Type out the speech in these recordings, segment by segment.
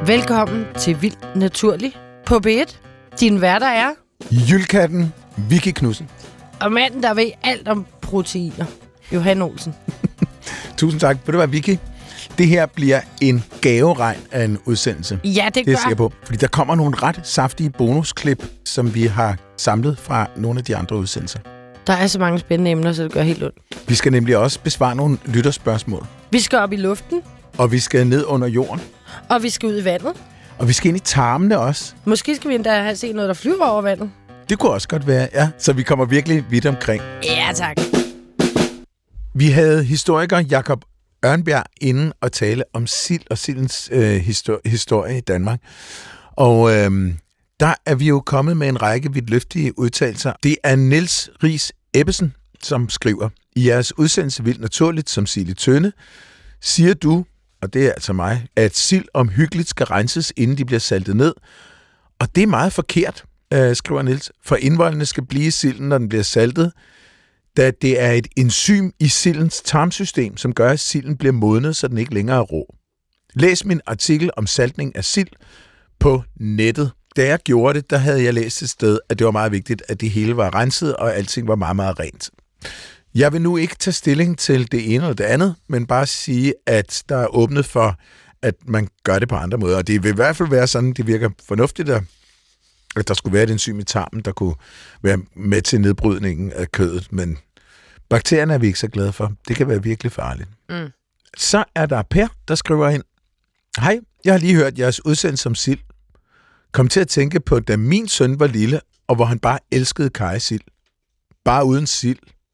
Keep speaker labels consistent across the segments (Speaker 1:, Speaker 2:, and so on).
Speaker 1: Velkommen til Vildt Naturligt på B1. Din værter er...
Speaker 2: Jylkatten, Vicky Knudsen.
Speaker 1: Og manden, der ved alt om proteiner, Johan Olsen.
Speaker 2: Tusind tak. Vil du være, Vicky? Det her bliver en gaveregn af en udsendelse.
Speaker 1: Ja, det gør.
Speaker 2: Det er jeg på. Fordi der kommer nogle ret saftige bonusklip, som vi har samlet fra nogle af de andre udsendelser.
Speaker 1: Der er så mange spændende emner, så det gør helt ondt.
Speaker 2: Vi skal nemlig også besvare nogle lytterspørgsmål.
Speaker 1: Vi skal op i luften.
Speaker 2: Og vi skal ned under jorden.
Speaker 1: Og vi skal ud i vandet.
Speaker 2: Og vi skal ind i tarmene også.
Speaker 1: Måske skal vi endda have set noget, der flyver over vandet.
Speaker 2: Det kunne også godt være, ja. Så vi kommer virkelig vidt omkring.
Speaker 1: Ja, tak.
Speaker 2: Vi havde historiker Jakob Ørnbjerg inden at tale om sild og sildens historie i Danmark. Og der er vi jo kommet med en række vidtløftige udtalelser. Det er Niels Riis Ebbesen, som skriver: I jeres udsendelse Vildt Naturligt som Sild i Tønde, siger du, og det er altså mig, at sild omhyggeligt skal renses, inden de bliver saltet ned. Og det er meget forkert, skriver Niels, for indvoldene skal blive i silden, når den bliver saltet, da det er et enzym i sildens tarmsystem, som gør, at silden bliver modnet, så den ikke længere er rå. Læs min artikel om saltning af sild på nettet. Da jeg gjorde det, der havde jeg læst et sted, at det var meget vigtigt, at det hele var renset, og alting var meget, meget rent. Jeg vil nu ikke tage stilling til det ene eller det andet, men bare sige, at der er åbnet for, at man gør det på andre måder. Og det vil i hvert fald være sådan, det virker fornuftigt, at der skulle være et enzym i tarmen, der kunne være med til nedbrydningen af kødet. Men bakterierne er vi ikke så glade for. Det kan være virkelig farligt. Mm. Så er der Per, der skriver ind: Hej, jeg har lige hørt jeres udsendelse om sild. Kom til at tænke på, da min søn var lille, og hvor han bare elskede kajsild. Bare uden sild.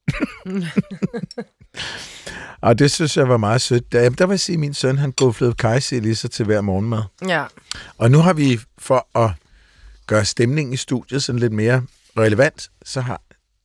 Speaker 2: Og det synes jeg var meget sødt. Der vil jeg sige, at min søn, han gufflede kajsild i sig til hver morgenmad.
Speaker 1: Ja.
Speaker 2: Og nu har vi, for at gøre stemningen i studiet sådan lidt mere relevant, så har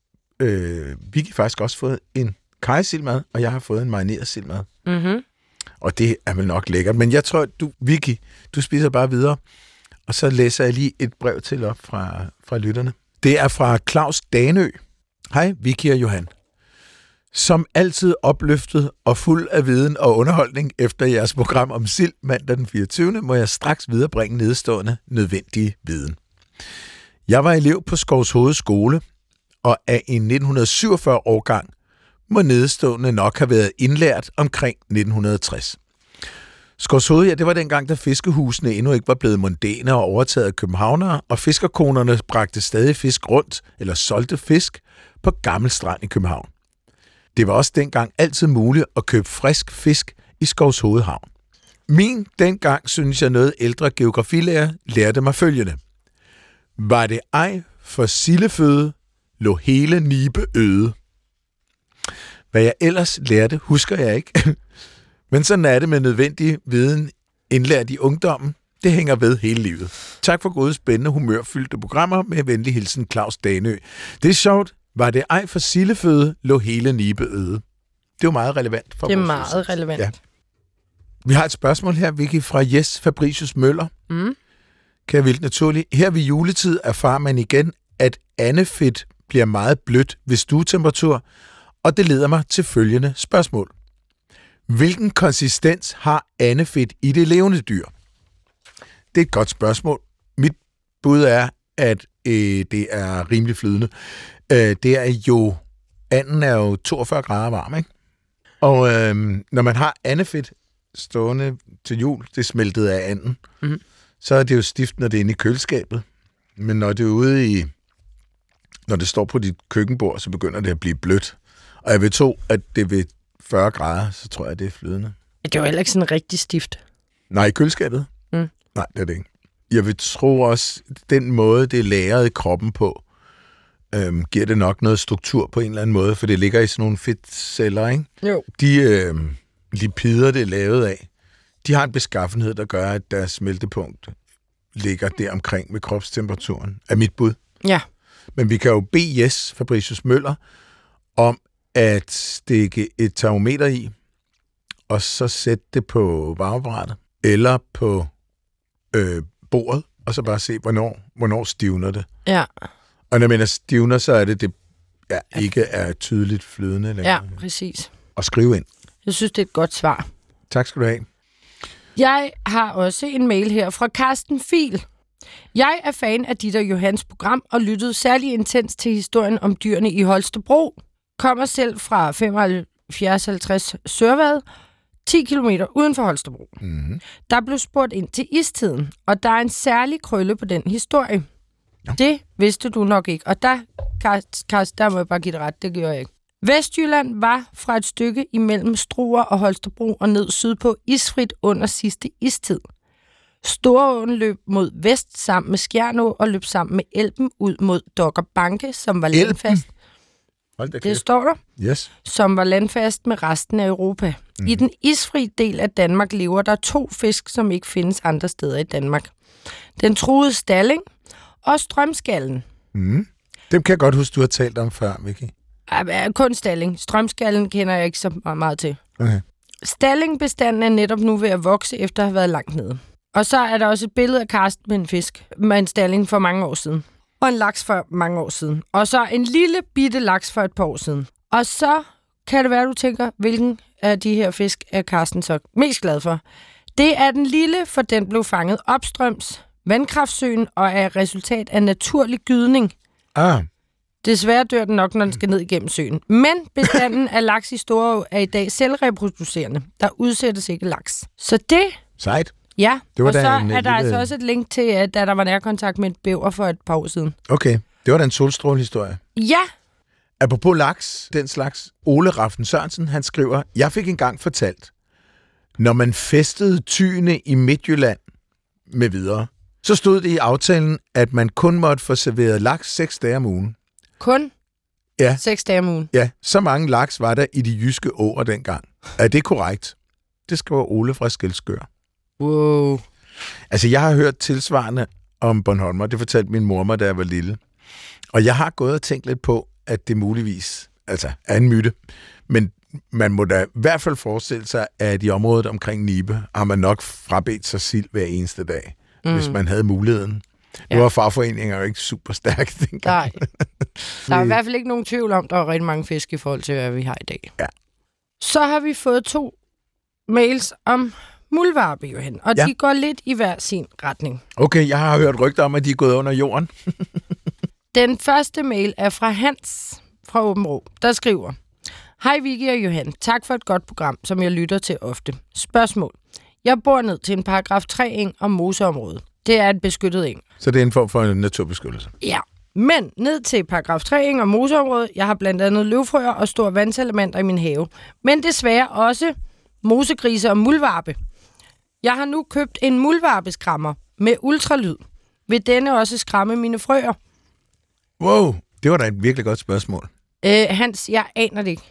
Speaker 2: Vicky faktisk også fået en kajsildmad, og jeg har fået en marineret sildmad. Mm-hmm. Og det er vel nok lækkert. Men jeg tror, Vicky, du spiser bare videre. Og så læser jeg lige et brev til op fra lytterne. Det er fra Claus Danø. Hej, Vicky og Johan. Som altid opløftet og fuld af viden og underholdning efter jeres program om sild mandag den 24. må jeg straks viderebringe nedstående nødvendige viden. Jeg var elev på Skovshoved Skole, og af en 1947-årgang må nedstående nok have været indlært omkring 1960. Skovshoved, ja, det var dengang, da fiskehusene endnu ikke var blevet mondæne og overtaget af københavnere, og fiskerkonerne bragte stadig fisk rundt, eller solgte fisk, på Gammel Strand i København. Det var også dengang altid muligt at købe frisk fisk i Skovshoved Havn. Min dengang, synes jeg, noget ældre geografilærer lærte mig følgende: Var det ej for sildeføde, lå hele Nibe øde. Hvad jeg ellers lærte, husker jeg ikke. Men sådan er det med nødvendig viden indlært i ungdommen. Det hænger ved hele livet. Tak for gode, spændende, humørfyldte programmer. Med venlig hilsen, Claus Danø. Det er sjovt. Var det ej for sildeføde, lå hele Nibe øde. Det er jo meget relevant for
Speaker 1: Det er
Speaker 2: vores
Speaker 1: meget
Speaker 2: udsats.
Speaker 1: relevant. Ja.
Speaker 2: Vi har et spørgsmål her, Vicky, fra Jes Fabricius Møller. Kan jeg vildt naturligt. Her ved juletid erfarer man igen, at andefedt bliver meget blødt ved stuetemperatur, og det leder mig til følgende spørgsmål. Hvilken konsistens har andefedt i det levende dyr? Det er et godt spørgsmål. Mit bud er, at det er rimelig flydende. Det er jo, anden er jo 42 grader varm, ikke? Og når man har andefedt stående til jul, det smeltede af anden, så er det jo stift, når det er inde i køleskabet. Men når det er ude når det står på dit køkkenbord, så begynder det at blive blødt. Og jeg vil tro, at det ved 40 grader, så tror jeg, det er flydende.
Speaker 1: Det er jo heller ikke sådan rigtig stift.
Speaker 2: Nej, i køleskabet? Nej, det er det ikke. Jeg vil tro også, den måde, det er lagret i kroppen på, giver det nok noget struktur på en eller anden måde, for det ligger i sådan nogle fedtceller, ikke?
Speaker 1: Jo.
Speaker 2: De lipider, det er lavet af, de har en beskaffenhed, der gør, at deres smeltepunkt ligger der omkring ved kropstemperaturen, er mit bud.
Speaker 1: Ja.
Speaker 2: Men vi kan jo bede Jes Fabricius Møller om at stikke et termometer i, og så sætte det på varmebrættet, eller på bordet, og så bare se, hvornår stivner det.
Speaker 1: Ja.
Speaker 2: Og når jeg mener stivner, så er det ikke er tydeligt flydende længere.
Speaker 1: Ja, præcis.
Speaker 2: Og skrive ind.
Speaker 1: Jeg synes, det er et godt svar.
Speaker 2: Tak skal du have.
Speaker 1: Jeg har også en mail her fra Carsten Fiel. Jeg er fan af dit og Johans program og lyttede særlig intens til historien om dyrene i Holstebro. Kommer selv fra 75-50 Sørvad, 10 kilometer uden for Holstebro.
Speaker 2: Mm-hmm.
Speaker 1: Der blev spurgt ind til istiden, og der er en særlig krølle på den historie.
Speaker 2: Ja.
Speaker 1: Det vidste du nok ikke, og der må jeg bare give det ret, det gør jeg ikke. Vestjylland var fra et stykke imellem Struer og Holstebro og ned sydpå isfrit under sidste istid. Storåen løb mod vest sammen med Skjernå og løb sammen med Elben ud mod Dokkerbanke, som var landfast. Det står der.
Speaker 2: Yes.
Speaker 1: Som var landfast med resten af Europa. Mm. I den isfri del af Danmark lever der 2 fisk, som ikke findes andre steder i Danmark. Den truede stalling og strømskallen.
Speaker 2: Mm. Dem kan jeg godt huske, du har talt om før, Vicky.
Speaker 1: Kun stalling. Strømskallen kender jeg ikke så meget til.
Speaker 2: Okay.
Speaker 1: Stallingbestanden er netop nu ved at vokse, efter at have været langt nede. Og så er der også et billede af Karsten med en fisk, med en stalling for mange år siden. Og en laks for mange år siden. Og så en lille bitte laks for et par år siden. Og så kan det være, du tænker, hvilken af de her fisk er Karsten så mest glad for. Det er den lille, for den blev fanget opstrøms vandkraftsøen og er resultat af naturlig gydning. Desværre dør den nok, når den skal ned igennem søen. Men bestanden af laks i Storå er i dag selvreproducerende. Der udsættes ikke laks. Så det...
Speaker 2: Sejt.
Speaker 1: Ja,
Speaker 2: det var
Speaker 1: og så er
Speaker 2: lille...
Speaker 1: der altså også et link til, at der var nærkontakt med et bæver for et par år siden.
Speaker 2: Okay, det var da en solstrålehistorie.
Speaker 1: Ja!
Speaker 2: Apropos laks, den slags, Ole Raften Sørensen, han skriver, jeg fik engang fortalt, når man festede tyene i Midtjylland med videre, så stod det i aftalen, at man kun måtte få serveret laks 6 dage om ugen.
Speaker 1: Kun?
Speaker 2: Ja.
Speaker 1: 6 dage om ugen?
Speaker 2: Ja, så mange laks var der i de jyske åer dengang. Er det korrekt? Det skriver Ole fra Skelskør.
Speaker 1: Wow.
Speaker 2: Altså, jeg har hørt tilsvarende om Bornholmer. Det fortalte min mor mig, da jeg var lille. Og jeg har gået og tænkt lidt på, at det muligvis er en myte. Men man må da i hvert fald forestille sig, at i området omkring Nibe har man nok frabedt sig sild hver eneste dag, hvis man havde muligheden. Ja. Nu var fagforeninger jo ikke super stærke dengang.
Speaker 1: Nej. Der er i hvert fald ikke nogen tvivl om, der er rigtig mange fisk i forhold til, hvad vi har i dag.
Speaker 2: Ja.
Speaker 1: Så har vi fået 2 mails om muldvarpe, Johan, og de går lidt i hver sin retning.
Speaker 2: Okay, jeg har hørt rygter om, at de er gået under jorden.
Speaker 1: Den første mail er fra Hans fra Åbenrå, der skriver: Hej Vicky og Johan, tak for et godt program, som jeg lytter til ofte. Spørgsmål. Jeg bor ned til en paragraf 3-eng om moseområde. Det er et beskyttet eng.
Speaker 2: Så det er en form for en naturbeskyttelse?
Speaker 1: Ja, men ned til paragraf 3-eng om moseområde. Jeg har blandt andet løvfrøer og store vandselementer i min have. Men desværre også mosegrise og muldvarpe. Jeg har nu købt en muldvarpeskrammer med ultralyd. Vil denne også skræmme mine frøer?
Speaker 2: Wow, det var da et virkelig godt spørgsmål.
Speaker 1: Hans, jeg aner det ikke.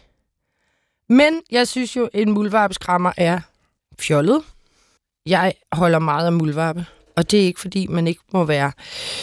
Speaker 1: Men jeg synes jo, en muldvarpeskrammer er fjollet. Jeg holder meget af muldvarpe, og det er ikke, fordi man ikke må være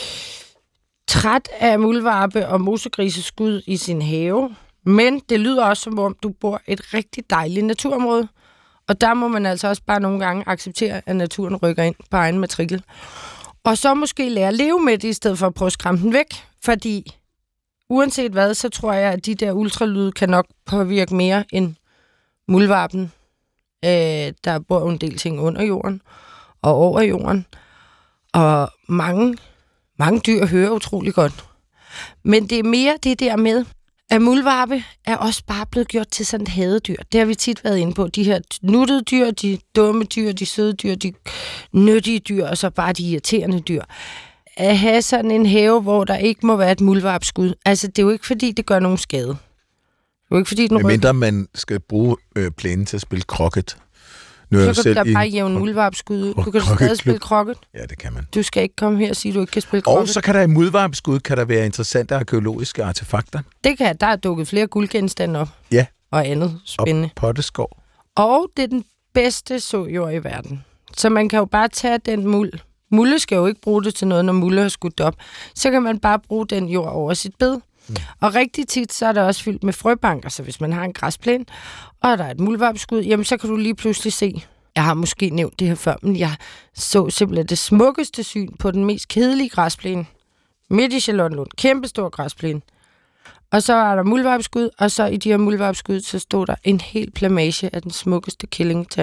Speaker 1: træt af muldvarpe og mosegriseskud i sin have. Men det lyder også, som om du bor et rigtig dejligt naturområde. Og der må man altså også bare nogle gange acceptere, at naturen rykker ind på egen matrikel. Og så måske lære at leve med det, i stedet for at prøve at skræmme den væk. Fordi uanset hvad, så tror jeg, at de der ultralyde kan nok påvirke mere end muldvarpen. Der bor jo en del ting under jorden og over jorden. Og mange dyr hører utrolig godt. Men det er mere det der med, at muldvarpe er også bare blevet gjort til sådan et hadedyr. Det har vi tit været inde på. De her nuttede dyr, de dumme dyr, de søde dyr, de nyttige dyr, og så bare de irriterende dyr. At have sådan en have, hvor der ikke må være et muldvarpskud. Altså, det er jo ikke, fordi det gør nogen skade. Det er jo ikke, fordi den
Speaker 2: mindre man skal bruge plænen til at spille krokket.
Speaker 1: Så kan du da bare jævne muldvarpskud. Du kan stadig spille krokket.
Speaker 2: Ja, det kan man.
Speaker 1: Du skal ikke komme her og sige, at du ikke kan spille krokket.
Speaker 2: Og så kan der i muldvarpskud være interessante arkeologiske artefakter.
Speaker 1: Det kan der er dukket flere guldgenstande op.
Speaker 2: Ja.
Speaker 1: Og andet spændende.
Speaker 2: Og potteskår.
Speaker 1: Og det er den bedste sojord i verden. Så man kan jo bare tage den muld. Mulde skal jo ikke bruge det til noget, når mulde har skudt op. Så kan man bare bruge den jord over sit bed. Og rigtig tit, så er der også fyldt med frøbanker, så hvis man har en græsplæne, og der er et muldvarpskud, jamen så kan du lige pludselig se. Jeg har måske nævnt det her før, men jeg så simpelthen det smukkeste syn på den mest kedelige græsplæne. Midt i Charlottenlund. Kæmpestor græsplæne. Og så er der muldvarpskud, og så i de her muldvarpskud, så stod der en hel plamage af den smukkeste kællingetand.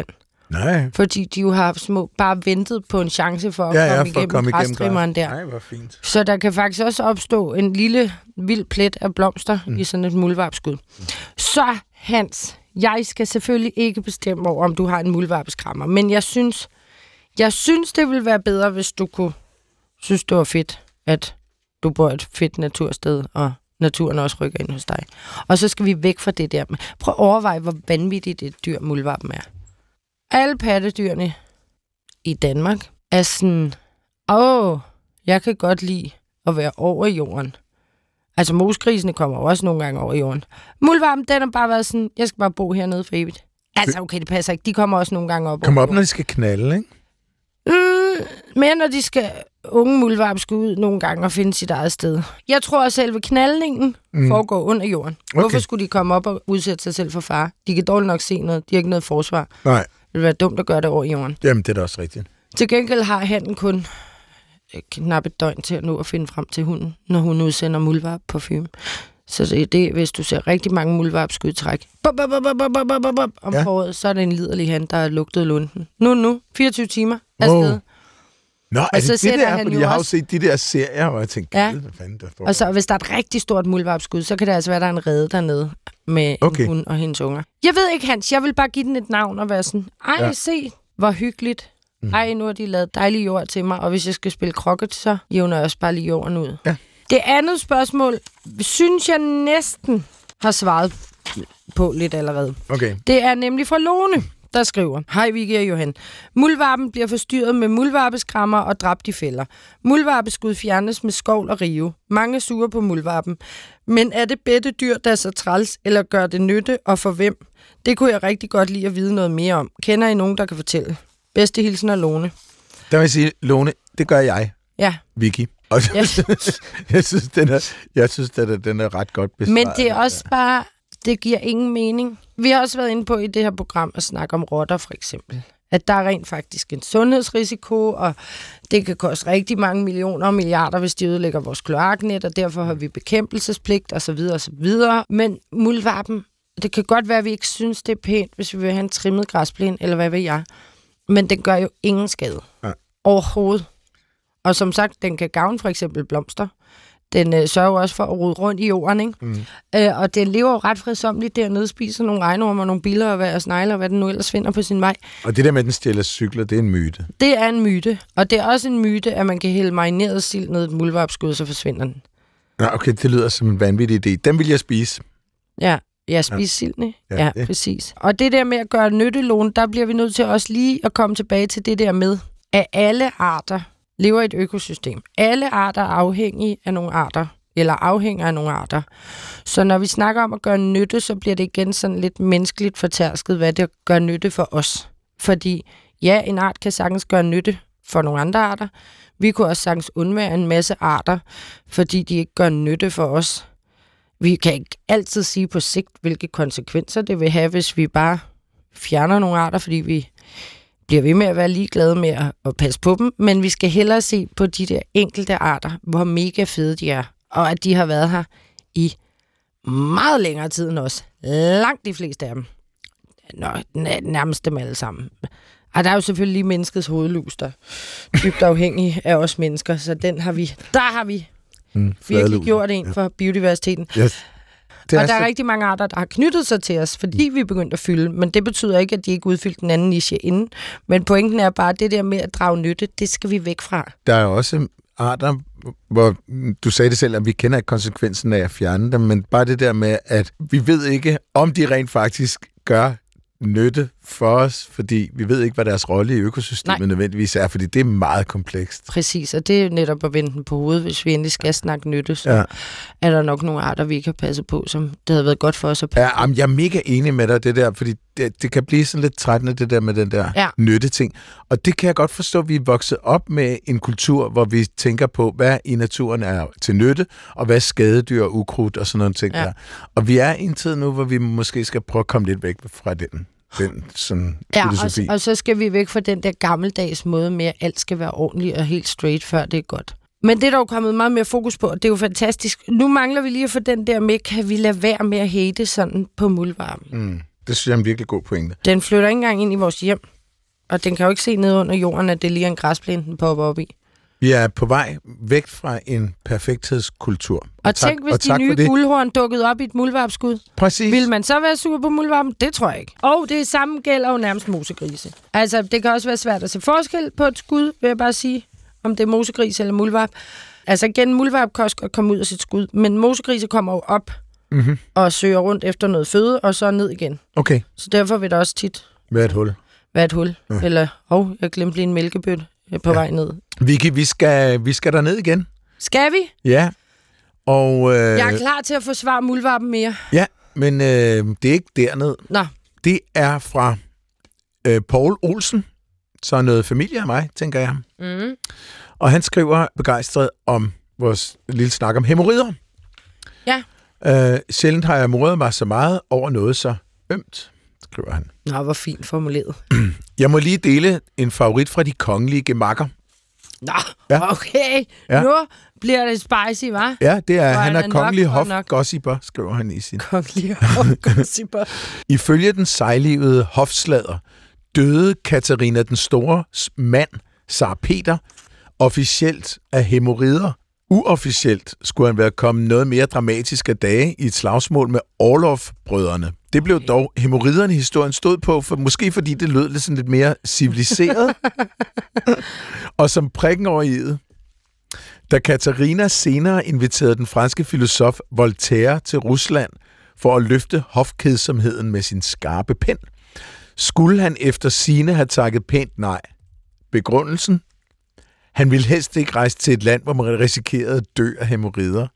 Speaker 2: Nej.
Speaker 1: Fordi de jo har bare ventet på en chance for at komme igennem græstrimmeren der.
Speaker 2: Nej, hvor fint.
Speaker 1: Så der kan faktisk også opstå en lille vild plet af blomster i sådan et muldvarpskud. Så Hans, jeg skal selvfølgelig ikke bestemme over, om du har en muldvarpeskrammer, men jeg synes, det ville være bedre, hvis du kunne synes, det var fedt, at du bor et fedt natursted, og naturen også rykker ind hos dig. Og så skal vi væk fra det der. Prøv at overveje, hvor vanvittigt et dyr muldvarpen er. Alle pattedyrene i Danmark er sådan, jeg kan godt lide at være over jorden. Altså mosgrisene kommer også nogle gange over jorden. Muldvarpen, den har bare været sådan, jeg skal bare bo hernede for evigt. Altså okay, det passer ikke. De kommer også nogle gange op.
Speaker 2: Kommer op, når de skal knalde, ikke?
Speaker 1: Men når de skal, unge muldvarp skal ud nogle gange og finde sit eget sted. Jeg tror, at selve knaldningen foregår under jorden. Okay. Hvorfor skulle de komme op og udsætte sig selv for fare? De kan dårligt nok se noget. De har ikke noget forsvar.
Speaker 2: Nej.
Speaker 1: Det vil være dumt at gøre det over jorden.
Speaker 2: Jamen, det er da også rigtigt.
Speaker 1: Til gengæld har hannen kun knap et døgn til at nå at finde frem til hunden, når hun udsender muldvarp parfume. Så det, hvis du ser rigtig mange muldvarpskudtræk om foråret, så er det en liderlig han, der har lugtet lunden. Nu, 24 timer afsted.
Speaker 2: Nå, er det det der? Fordi jeg har jo set de der serier, og jeg tænkte, hvad fanden der får.
Speaker 1: Og så hvis der er et rigtig stort muldvarpskud, så kan det altså være, der er en rede dernede med en hund og hendes unger. Jeg ved ikke, Hans, jeg vil bare give den et navn og være sådan, se, hvor hyggeligt. Nu har de lavet dejlig jord til mig, og hvis jeg skal spille krokket, så jævner jeg også bare lige jorden ud. Ja. Det andet spørgsmål, synes jeg næsten har svaret på lidt allerede. Okay. Det er nemlig fra Lone, der skriver, hej Vicky og Johan. Muldvarpen bliver forstyrret med muldvarpeskrammer og dræbt i fælder. Muldvarpeskud fjernes med skovl og rive. Mange suger på muldvarpen. Men er det bedte dyr, der er så træls, eller gør det nytte, og for hvem? Det kunne jeg rigtig godt lide at vide noget mere om. Kender I nogen, der kan fortælle? Bedste hilsen af Lone.
Speaker 2: Der vil jeg sige, Lone, det gør jeg.
Speaker 1: Ja.
Speaker 2: Vicky. Og jeg synes, den er ret godt besvaret.
Speaker 1: Men det er også bare, det giver ingen mening. Vi har også været inde på i det her program at snakke om rotter, for eksempel. At der er rent faktisk en sundhedsrisiko, og det kan koste rigtig mange millioner og milliarder, hvis de ødelægger vores kloaknet, og derfor har vi bekæmpelsespligt osv. osv. Men muldvarpen, det kan godt være, at vi ikke synes, det er pænt, hvis vi vil have en trimmet græsplæne, eller hvad ved jeg. Men den gør jo ingen skade. Ja. Overhovedet. Og som sagt, den kan gavne for eksempel blomster. Den sørger også for at rode rundt i jorden, ikke? Og den lever jo ret fredsomligt dernede, spiser nogle regnorme og nogle biller og snegler, og hvad den nu ellers finder på sin vej.
Speaker 2: Og det der med, at den stjæler cykler, det er en myte?
Speaker 1: Det er en myte. Og det er også en myte, at man kan hælde marineret sild ned i et muldvarpskud, så forsvinder den.
Speaker 2: Ja, okay, det lyder som en vanvittig idé. Den vil jeg spise.
Speaker 1: Ja, jeg spiser sildene. Ja, præcis. Og det der med at gøre nyttelån, der bliver vi nødt til også lige at komme tilbage til det der med, at alle arter lever i et økosystem. Alle arter er afhængige af nogle arter, eller afhænger af nogle arter. Så når vi snakker om at gøre nytte, så bliver det igen sådan lidt menneskeligt fortærsket, hvad det gør nytte for os. Fordi ja, en art kan sagtens gøre nytte for nogle andre arter. Vi kunne også sagtens undvære en masse arter, fordi de ikke gør nytte for os. Vi kan ikke altid sige på sigt, hvilke konsekvenser det vil have, hvis vi bare fjerner nogle arter, fordi vi bliver ved med at være ligeglade med at passe på dem, men vi skal hellere se på de der enkelte arter, hvor mega fede de er, og at de har været her i meget længere tid end os. Langt de fleste af dem. Nærmest dem alle sammen. Og der er jo selvfølgelig lige menneskets hovedlus, der er dybt afhængig af os mennesker, så der har vi virkelig gjort en for biodiversiteten. Yes. Og der er rigtig mange arter, der har knyttet sig til os, fordi vi er begyndt at fylde, men det betyder ikke, at de ikke udfyldt den anden niche inden. Men pointen er bare, at det der med at drage nytte, det skal vi væk fra.
Speaker 2: Der er også arter, hvor du sagde det selv, at vi kender ikke konsekvensen af at fjerne dem, men bare det der med, at vi ved ikke, om de rent faktisk gør nytte for os, fordi vi ved ikke, hvad deres rolle i økosystemet nødvendigvis er, fordi det er meget komplekst.
Speaker 1: Præcis, og det er netop at vende den på hovedet, hvis vi endelig skal snakke nytte, så er der nok nogle arter, vi ikke har passet på, som det havde været godt for os at passe på.
Speaker 2: Jeg er mega enig med dig, det der, fordi det kan blive sådan lidt trættende, det der med den der nytte-ting. Og det kan jeg godt forstå, at vi er vokset op med en kultur, hvor vi tænker på, hvad i naturen er til nytte, og hvad skadedyr og ukrudt og sådan nogle ting der. Og vi er i en tid nu, hvor vi måske skal prøve at komme lidt væk fra den sådan filosofi.
Speaker 1: Og så skal vi væk fra den der gammeldags måde med, at alt skal være ordentligt og helt straight, før det er godt. Men det er dog kommet meget mere fokus på, og det er jo fantastisk. Nu mangler vi lige at få den der med, kan vi lade være med at hate sådan på muldvarpen?
Speaker 2: Det synes jeg er en virkelig god pointe.
Speaker 1: Den flytter ikke engang ind i vores hjem. Og den kan jo ikke se ned under jorden, at det lige er en græsplæne, den popper op i.
Speaker 2: Vi er på vej væk fra en perfekthedskultur.
Speaker 1: Og tænk, hvis de nye guldhorn dukkede op i et muldvarpskud.
Speaker 2: Præcis.
Speaker 1: Vil man så være sur på muldvarpen? Det tror jeg ikke. Og det samme gælder jo nærmest mosegrise. Altså, det kan også være svært at se forskel på et skud, vil jeg bare sige, om det er mosegris eller muldvarp. Altså igen, muldvarp kan også komme ud af sit skud, men mosegrise kommer jo op og søger rundt efter noget føde, og så ned igen.
Speaker 2: Okay.
Speaker 1: Så derfor vil der også tit
Speaker 2: være et hul.
Speaker 1: Eller, jeg glemte lige en mælkebøtte på vej ned.
Speaker 2: Vicky, vi skal derned igen.
Speaker 1: Skal vi?
Speaker 2: Ja. Og,
Speaker 1: jeg er klar til at forsvare muldvarpen mere.
Speaker 2: Ja, men det er ikke derned.
Speaker 1: Nå.
Speaker 2: Det er fra Poul Olsen, så noget familie af mig, tænker jeg. Mm. Og han skriver begejstret om vores lille snak om hæmorrider.
Speaker 1: Ja.
Speaker 2: Sjældent har jeg moret mig så meget over noget så ømt, skriver han.
Speaker 1: Nå, hvor fint formuleret.
Speaker 2: Jeg må lige dele en favorit fra de kongelige gemakker.
Speaker 1: Nå, ja. Okay. Ja. Nu bliver det spicy, hva'?
Speaker 2: Ja, det er, han er kongelig hofgossiper, skriver han i sin.
Speaker 1: Kongelig hofgossiper.
Speaker 2: Ifølge den sejlivede hofslader døde Katarina den Stores mand, Tsar Peter, officielt af hæmorrider. Uofficielt skulle han være kommet noget mere dramatisk af dage i et slagsmål med Orlov-brødrene. Det blev dog hæmorriderne historien stod på, måske fordi det lød lidt mere civiliseret. Og som prikken over i'et. Da Katarina senere inviterede den franske filosof Voltaire til Rusland for at løfte hofkedsomheden med sin skarpe pen, skulle han efter sigende have takket pænt nej. Begrundelsen? Han ville helst ikke rejse til et land, hvor man risikerede at dø af hæmorrider.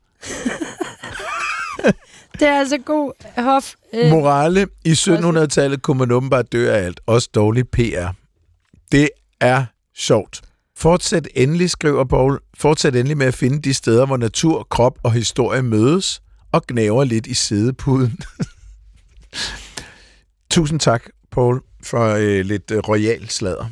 Speaker 1: Det er altså god hof.
Speaker 2: Morale. I 1700-tallet kunne man åbenbart dø af alt. Også dårlig PR. Det er sjovt. Fortsæt endelig, skriver Poul. Fortsæt endelig med at finde de steder, hvor natur, krop og historie mødes og gnaver lidt i sædepuden. Tusind tak, Poul, for lidt royal sladder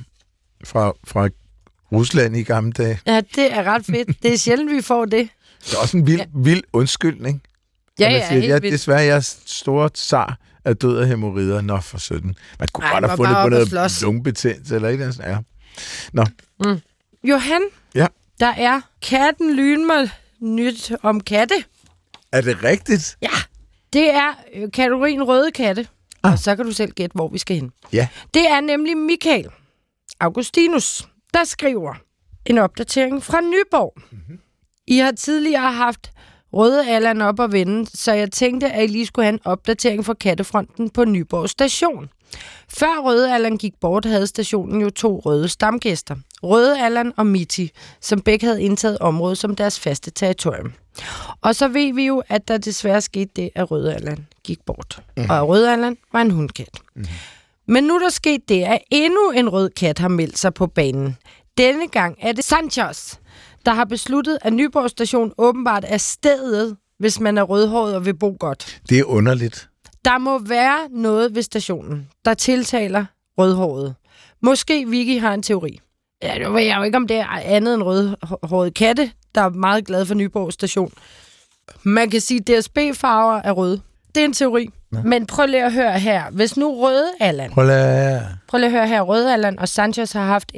Speaker 2: fra Rusland i gamle dage.
Speaker 1: Ja, det er ret fedt. Det er sjældent, vi får det.
Speaker 2: Det er også en vild undskyldning.
Speaker 1: Ja, helt vildt.
Speaker 2: Desværre, jeres store tsar er død af hæmorrider. Nå, for 17. Man kunne godt have fundet på noget lungebetændelse eller ikke andet. Ja. Nå.
Speaker 1: Mm. Johan, der er katten Lynmer nyt om katte.
Speaker 2: Er det rigtigt?
Speaker 1: Ja, det er kategorien røde katte. Og så kan du selv gætte, hvor vi skal hen.
Speaker 2: Ja.
Speaker 1: Det er nemlig Michael Augustinus, der skriver en opdatering fra Nyborg. Mm-hmm. I har tidligere haft Røde Allan op at vende, så jeg tænkte, at I lige skulle have en opdatering fra kattefronten på Nyborg station. Før Røde Allan gik bort, havde stationen jo 2 røde stamgæster. Røde Allan og Miti, som begge havde indtaget området som deres faste territorium. Og så ved vi jo, at der desværre skete det, at Røde Allan gik bort. Mm-hmm. Og Røde Allan var en hundkat. Mm-hmm. Men nu der skete det, at endnu en rød kat har meldt sig på banen. Denne gang er det Sanchez, der har besluttet, at Nyborg station åbenbart er stedet, hvis man er rødhåret og vil bo godt.
Speaker 2: Det er underligt.
Speaker 1: Der må være noget ved stationen, der tiltaler rødhåret. Måske Vicky har en teori. Ja, nu ved jeg jo ikke, om det er andet end rødhåret katte, der er meget glad for Nyborg station. Man kan sige, at DSB-farver er røde. Det er en teori. Ja. Men prøv lige at høre her. Hvis nu Røde Allan... Prøv lige at høre her. Røde Allan og Sanchez har haft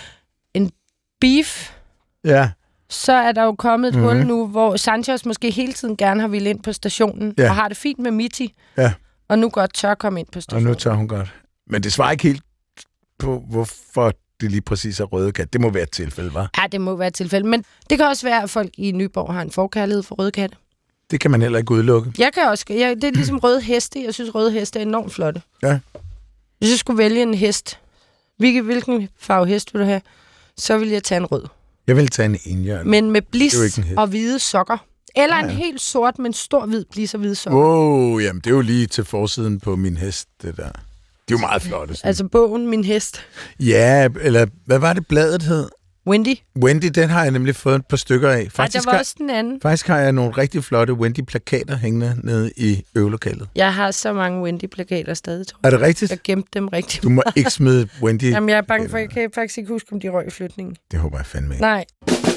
Speaker 1: en beef.
Speaker 2: Ja.
Speaker 1: Så er der jo kommet et hul nu, hvor Sanchez måske hele tiden gerne har ville ind på stationen, og har det fint med Miti. Ja. Og nu godt tør komme ind på stationen.
Speaker 2: Og nu tør hun godt. Men det svarer ikke helt på, hvorfor det lige præcis er røde kat. Det må være et tilfælde, hva'?
Speaker 1: Ja, det må være et tilfælde. Men det kan også være, at folk i Nyborg har en forkærlighed for røde katte. Det
Speaker 2: kan man heller ikke udelukke.
Speaker 1: Jeg kan også. Det er ligesom røde heste. Jeg synes, røde heste er enormt flotte.
Speaker 2: Ja.
Speaker 1: Hvis jeg skulle vælge en hest, hvilken farve hest vil du have, så vil jeg tage en rød.
Speaker 2: Jeg vil tage en enhjørn.
Speaker 1: Men med blis og hvide sokker. Eller en helt sort, men stor hvid blis og hvide sokker.
Speaker 2: Jamen det er jo lige til forsiden på min hest, det der. Det er jo meget flot.
Speaker 1: Altså bogen, Min Hest.
Speaker 2: Ja, eller hvad var det bladet hed? Wendy, den har jeg nemlig fået et par stykker af.
Speaker 1: Faktisk der var også den anden.
Speaker 2: Faktisk har jeg nogle rigtig flotte Wendy-plakater hængende nede i øvelokalet.
Speaker 1: Jeg har så mange Wendy-plakater stadig, tror jeg.
Speaker 2: Er det rigtigt?
Speaker 1: Jeg gemte dem rigtig
Speaker 2: Du må ikke smide Wendy.
Speaker 1: Jamen, jeg er bange for, jeg kan faktisk ikke huske, om de røg i flytningen.
Speaker 2: Det håber jeg fandme ikke.
Speaker 1: Nej.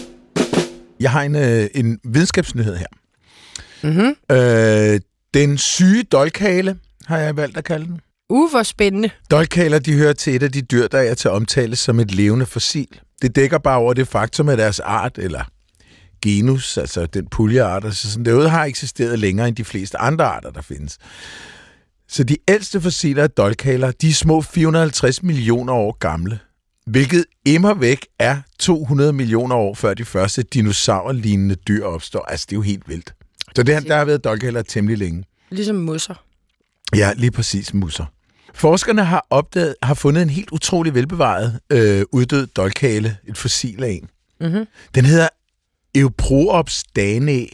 Speaker 2: Jeg har en videnskabsnyhed her.
Speaker 1: Mm-hmm.
Speaker 2: Den syge dolkhale, har jeg valgt at kalde den.
Speaker 1: Hvor spændende.
Speaker 2: Dolkhaler, de hører til et af de dyr, der er til at omtales som et levende fossil. Det dækker bare over det faktum, at deres art, eller genus, altså den puljeart, altså sådan derude, har eksisteret længere end de fleste andre arter, der findes. Så de ældste fossiler af dolkhaler, de er små 450 millioner år gamle, hvilket immervæk er 200 millioner år før de første dinosaurlignende dyr opstår. Altså, det er jo helt vildt. Så der har været dolkhaler temmelig længe.
Speaker 1: Ligesom musser.
Speaker 2: Ja, lige præcis musser. Forskerne har fundet en helt utrolig velbevaret uddød dolkhale, et fossil af en. Mm-hmm. Den hedder Euproops danae.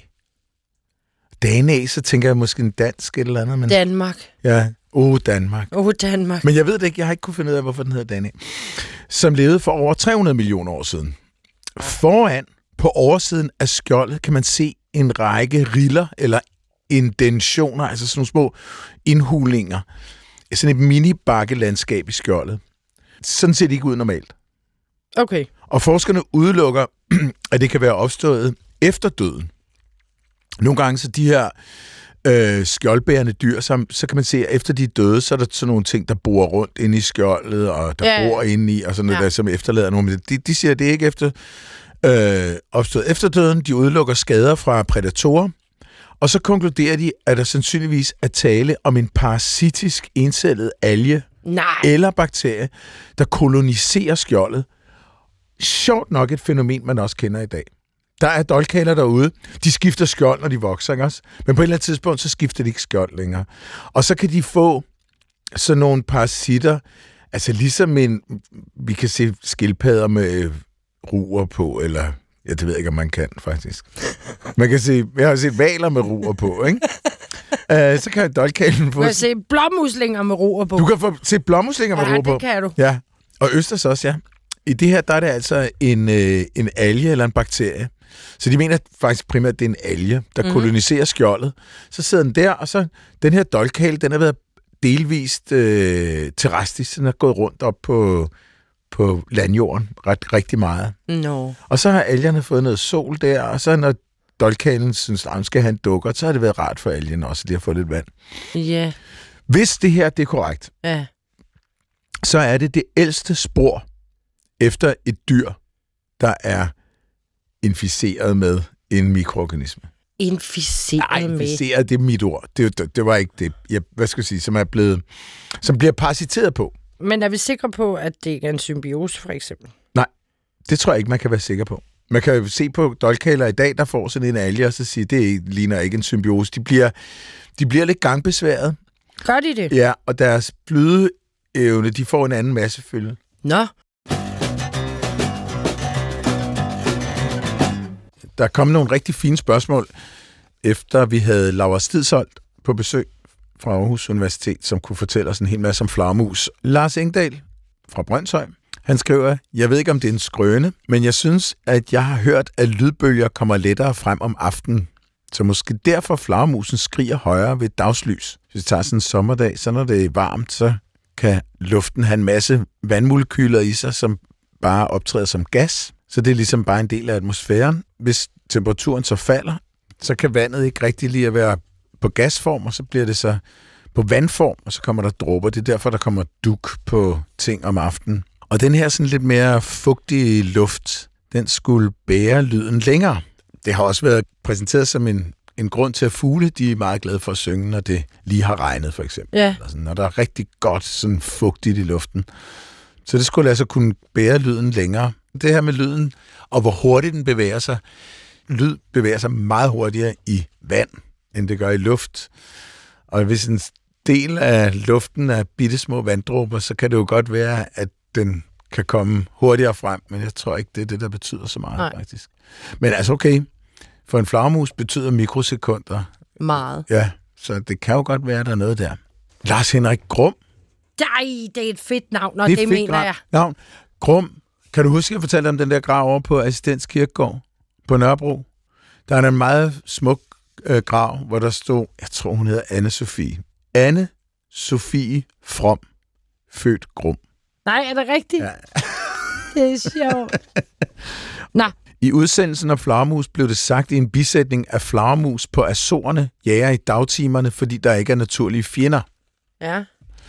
Speaker 2: Danae, så tænker jeg måske en dansk eller andet. Men...
Speaker 1: Danmark.
Speaker 2: Ja, Danmark.
Speaker 1: Danmark.
Speaker 2: Men jeg ved det ikke, jeg har ikke kunnet finde ud af, hvorfor den hedder Danae. Som levede for over 300 millioner år siden. Foran, på oversiden af skjoldet, kan man se en række riller eller indentioner, altså sådan nogle små indhulinger. Sådan et mini-bakkelandskab i skjoldet. Sådan ser det ikke ud normalt.
Speaker 1: Okay.
Speaker 2: Og forskerne udelukker, at det kan være opstået efter døden. Nogle gange så de her skjoldbærende dyr, så kan man se, at efter de er døde, så er der sådan nogle ting, der borer rundt inde i skjoldet, og der bor inde i, og sådan noget, der som efterlader nogle. De siger, at det er ikke opstået efter døden. De udelukker skader fra prædatorer. Og så konkluderer de, at der sandsynligvis er tale om en parasitisk encellet alge eller bakterie, der koloniserer skjoldet. Sjovt nok et fænomen, man også kender i dag. Der er dolkhaler derude. De skifter skjold, når de vokser, ikke også? Men på et eller andet tidspunkt, så skifter de ikke skjold længere. Og så kan de få sådan nogle parasitter, altså ligesom vi kan se skildpadder med ruer på, eller ja, det ved jeg ikke, om man kan, faktisk. Man kan se, jeg har set hvaler med ruer på, ikke? Så kan dolkhalen få...
Speaker 1: Du kan se blåmuslinger med ruer på.
Speaker 2: Du kan få se blåmuslinger med ruer på.
Speaker 1: Ja, det kan du.
Speaker 2: Ja, og østers også, ja. I det her, der er det altså en alge eller en bakterie. Så de mener faktisk primært, at det er en alge, der koloniserer skjoldet. Så sidder den der, og så den her dolkhale, den har været delvist terrestisk. Den har gået rundt op på landjorden rigtig meget.
Speaker 1: No.
Speaker 2: Og så har algerne fået noget sol der, og så når dolkhalen synes, at han skal have en dukker, så har det været rart for algen også, at de har fået lidt vand.
Speaker 1: Ja. Yeah.
Speaker 2: Hvis det her det er korrekt, så er det ældste spor efter et dyr, der er inficeret med en mikroorganisme. Inficeret, det er mit ord. Det var ikke det, hvad skal jeg sige, som bliver parasiteret på.
Speaker 1: Men er vi sikre på, at det ikke er en symbiose, for eksempel?
Speaker 2: Nej, det tror jeg ikke, man kan være sikker på. Man kan jo se på dolkhaler i dag, der får sådan en alge, og så sige, det ligner ikke en symbiose. De bliver lidt gangbesværet.
Speaker 1: Gør de det?
Speaker 2: Ja, og deres flydeevne, de får en anden massefylde.
Speaker 1: Nå.
Speaker 2: Der kom nogle rigtig fine spørgsmål, efter vi havde Laura Stidsholt på besøg fra Aarhus Universitet, som kunne fortælle os en hel masse om flagermus. Lars Engdahl fra Brønshøj, han skriver, jeg ved ikke, om det er en skrøne, men jeg synes, at jeg har hørt, at lydbølger kommer lettere frem om aftenen. Så måske derfor flagermusen skriger højere ved dagslys. Hvis vi tager sådan en sommerdag, så når det er varmt, så kan luften have en masse vandmolekyler i sig, som bare optræder som gas. Så det er ligesom bare en del af atmosfæren. Hvis temperaturen så falder, så kan vandet ikke rigtig lige at være på gasform, og så bliver det så på vandform, og så kommer der dråber. Det er derfor, der kommer dug på ting om aftenen. Og den her sådan lidt mere fugtige luft, den skulle bære lyden længere. Det har også været præsenteret som en grund til, at fugle, de er meget glade for at synge, når det lige har regnet, for eksempel.
Speaker 1: Ja.
Speaker 2: Sådan, når der er rigtig godt sådan fugtigt i luften. Så det skulle altså kunne bære lyden længere. Det her med lyden, og hvor hurtigt den bevæger sig. Lyd bevæger sig meget hurtigere i vand, end det gør i luft. Og hvis en del af luften er bittesmå vanddråber, så kan det jo godt være, at den kan komme hurtigere frem, men jeg tror ikke, det er det, der betyder så meget, faktisk. Men altså okay, for en flagermus betyder mikrosekunder
Speaker 1: meget.
Speaker 2: Ja, så det kan jo godt være, der er noget der. Lars Henrik Grum.
Speaker 1: Nej, det er et fedt navn, og det mener jeg.
Speaker 2: Navn. Grum. Kan du huske, at jeg fortalte om den der grav over på Assistens Kirkegård på Nørrebro? Der er en meget smuk grav, hvor der stod, jeg tror, hun hedder Anne-Sophie. Anne-Sophie From, født Grum.
Speaker 1: Nej, er det rigtigt? Ja. Det er sjovt. Nå.
Speaker 2: I udsendelsen af flagermus blev det sagt i en bisætning, at flagermus på Azorerne jager i dagtimerne, fordi der ikke er naturlige fjender.
Speaker 1: Ja.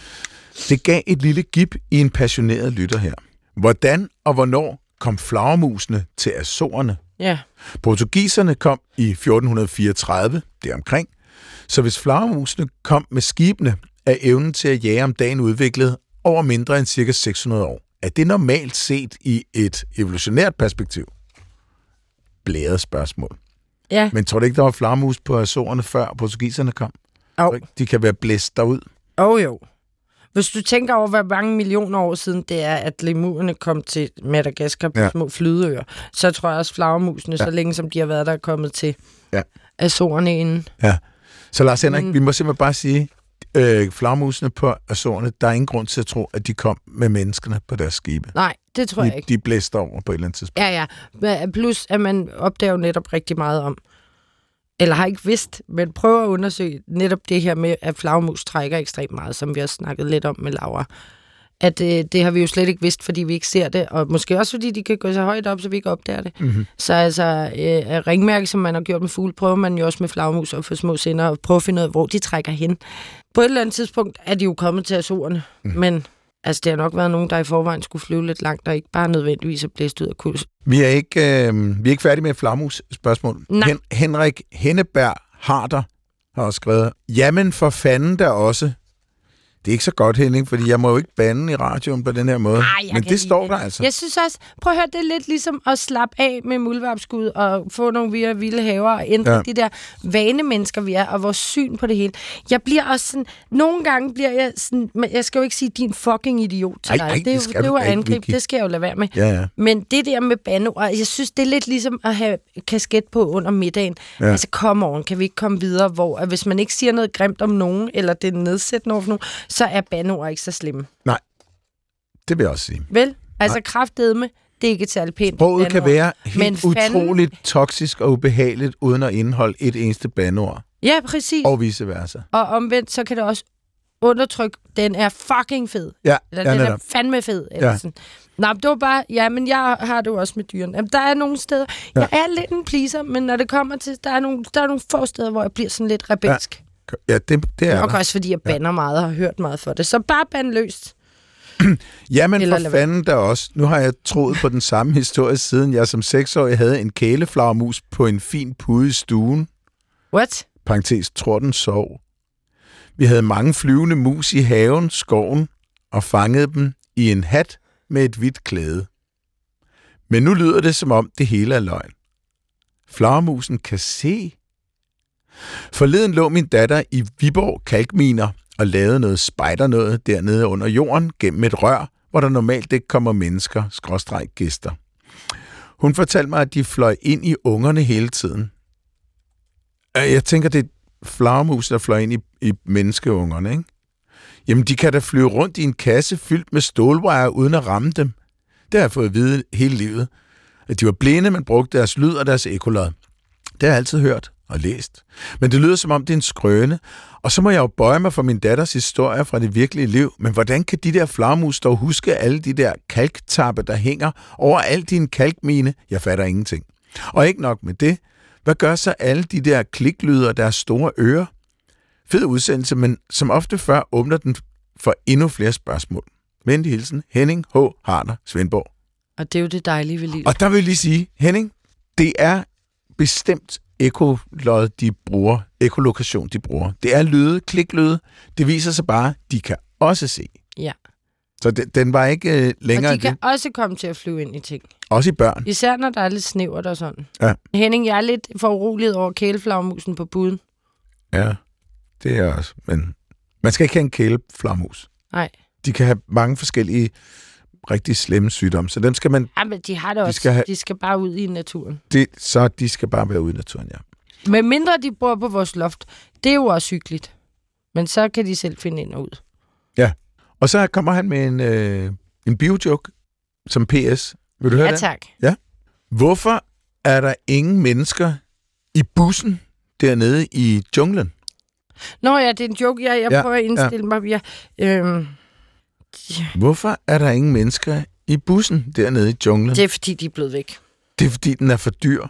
Speaker 2: Det gav et lille gip i en passioneret lytter her. Hvordan og hvornår kom flagermusene til Azorerne?
Speaker 1: Ja.
Speaker 2: Portugiserne kom i 1434, deromkring. Så hvis flagermusene kom med skibene, er evnen til at jage om dagen udviklet over mindre end ca. 600 år. Er det normalt set i et evolutionært perspektiv? Blæret spørgsmål.
Speaker 1: Ja.
Speaker 2: Men tror du ikke, der var flagermus på Azorerne før portugiserne kom? De kan være blæst derud.
Speaker 1: Jo. Hvis du tænker over, hvor mange millioner år siden det er, at lemurerne kom til Madagaskar på små flydeøer, så tror jeg også flagermusene, så længe som de har været der, er kommet til Azorerne inden.
Speaker 2: Ja. Så Lars Henrik, vi må simpelthen bare sige, flagermusene på Azorerne, der er ingen grund til at tro, at de kom med menneskene på deres skibe.
Speaker 1: Nej, det tror jeg ikke.
Speaker 2: De blæste over på et eller andet tidspunkt.
Speaker 1: Ja. Plus, at man opdager netop rigtig meget om, eller har ikke vidst, men prøver at undersøge netop det her med, at flagermus trækker ekstremt meget, som vi har snakket lidt om med Laura. At det har vi jo slet ikke vidst, fordi vi ikke ser det, og måske også fordi de kan gå så højt op, så vi ikke opdager det. Mm-hmm. Så altså, ringmærke, som man har gjort med fugle, prøver man jo også med flagermus og for små sender, og prøve at finde ud af, hvor de trækker hen. På et eller andet tidspunkt er de jo kommet til Azorerne, men altså, det har nok været nogen, der i forvejen skulle flyve lidt langt, og ikke bare nødvendigvis er blæst ud af kurs.
Speaker 2: Vi er ikke færdige med et flagermus-spørgsmål. Henrik Henneberg Harder har også skrevet, jamen for fanden der også. Det er ikke så godt, Henning, fordi jeg må jo ikke bande i radioen på den her måde. Men det står der altså.
Speaker 1: Jeg synes også, prøv at høre, det er lidt ligesom at slappe af med muldvarpskud og få nogle vilde haver og ændre de der vanemennesker, vi er, og vores syn på det hele. Jeg bliver også sådan, nogle gange bliver jeg sådan, jeg skal jo ikke sige, din fucking idiot til dig. Det er jo angreb, det skal jeg jo lade være med.
Speaker 2: Ja. Men
Speaker 1: det der med bandeord, jeg synes, det er lidt ligesom at have kasket på under middagen. Ja. Altså, come on, kan vi ikke komme videre, hvor hvis man ikke siger noget grimt om nogen, eller det er nedsættende over for nogen, så er bandeord ikke så slemme.
Speaker 2: Nej, det vil jeg også sige.
Speaker 1: Vel? Altså kraftedme, det er ikke et særligt pænt
Speaker 2: bandeord. Sproget kan være helt utroligt toksisk og ubehageligt, uden at indeholde et eneste bandeord.
Speaker 1: Ja, præcis.
Speaker 2: Og vice versa.
Speaker 1: Og omvendt, så kan det også undertrykke, den er fucking fed.
Speaker 2: Ja,
Speaker 1: eller den er fandme fed. Eller sådan. Nå, det var bare, men jeg har det jo også med dyrene. Jamen, der er nogle steder, jeg er lidt en pleaser, men når det kommer til, der er nogle få steder, hvor jeg bliver sådan lidt rebelsk.
Speaker 2: Ja, det er
Speaker 1: nok også, fordi jeg bander meget og har hørt meget for det. Så bare band løst.
Speaker 2: Jamen for fanden der også. Nu har jeg troet på den samme historie, siden jeg som 6-årig havde en kæleflagermus på en fin pude i stuen.
Speaker 1: What?
Speaker 2: Parentes, tror den sov. Vi havde mange flyvende mus i haven, skoven, og fangede dem i en hat med et hvidt klæde. Men nu lyder det, som om det hele er løgn. Flagermusen kan se. Forleden lå min datter i Viborg kalkminer og lavede noget spejdernøde dernede under jorden gennem et rør, hvor der normalt ikke kommer mennesker, gæster. Hun fortalte mig, at de fløj ind i ungerne hele tiden. Jeg tænker, det er flagermus, der fløj ind i menneskeungerne, ikke? Jamen, de kan da flyve rundt i en kasse fyldt med stålwire uden at ramme dem. Det har jeg fået at vide hele livet. At de var blinde, men brugte deres lyd og deres ekkolod. Det har jeg altid hørt og læst. Men det lyder som om, det er en skrøne. Og så må jeg jo bøje mig for min datters historie fra det virkelige liv. Men hvordan kan de der flagermus dog huske alle de der kalktappe, der hænger over alt din kalkmine? Jeg fatter ingenting. Og ikke nok med det. Hvad gør så alle de der kliklyder, deres store ører? Fed udsendelse, men som ofte før åbner den for endnu flere spørgsmål. Venlig hilsen, Henning H. Harder, Svendborg.
Speaker 1: Og det er jo det dejlige ved livet.
Speaker 2: Og der vil jeg lige sige, Henning, det er bestemt ekolokation, de bruger. Det er lyde, kliklyde. Det viser sig bare, de kan også se.
Speaker 1: Ja.
Speaker 2: Så den var ikke længere.
Speaker 1: Og de kan også komme til at flyve ind i ting.
Speaker 2: Også i børn.
Speaker 1: Især når der er lidt snævert og sådan.
Speaker 2: Ja.
Speaker 1: Henning, jeg er lidt for uroliget over kæleflagermusen på puden.
Speaker 2: Ja, det er også. Men man skal ikke have en kæleflagermus.
Speaker 1: Nej.
Speaker 2: De kan have mange forskellige rigtig slemme sygdomme, så dem skal man...
Speaker 1: Ja, men de har det også. De skal bare ud i naturen.
Speaker 2: Så de skal bare være ude i naturen, ja.
Speaker 1: Men mindre de bor på vores loft, det er jo også hyggeligt. Men så kan de selv finde ind og ud.
Speaker 2: Ja, og så kommer han med en biojoke som PS. Vil du høre det?
Speaker 1: Ja, tak.
Speaker 2: Ja. Hvorfor er der ingen mennesker i bussen dernede i junglen?
Speaker 1: Nå ja, det er en joke. Jeg prøver at indstille mig.
Speaker 2: Hvorfor er der ingen mennesker i bussen dernede i junglen?
Speaker 1: Det er, fordi de er blevet væk.
Speaker 2: Det er, fordi den er for dyr.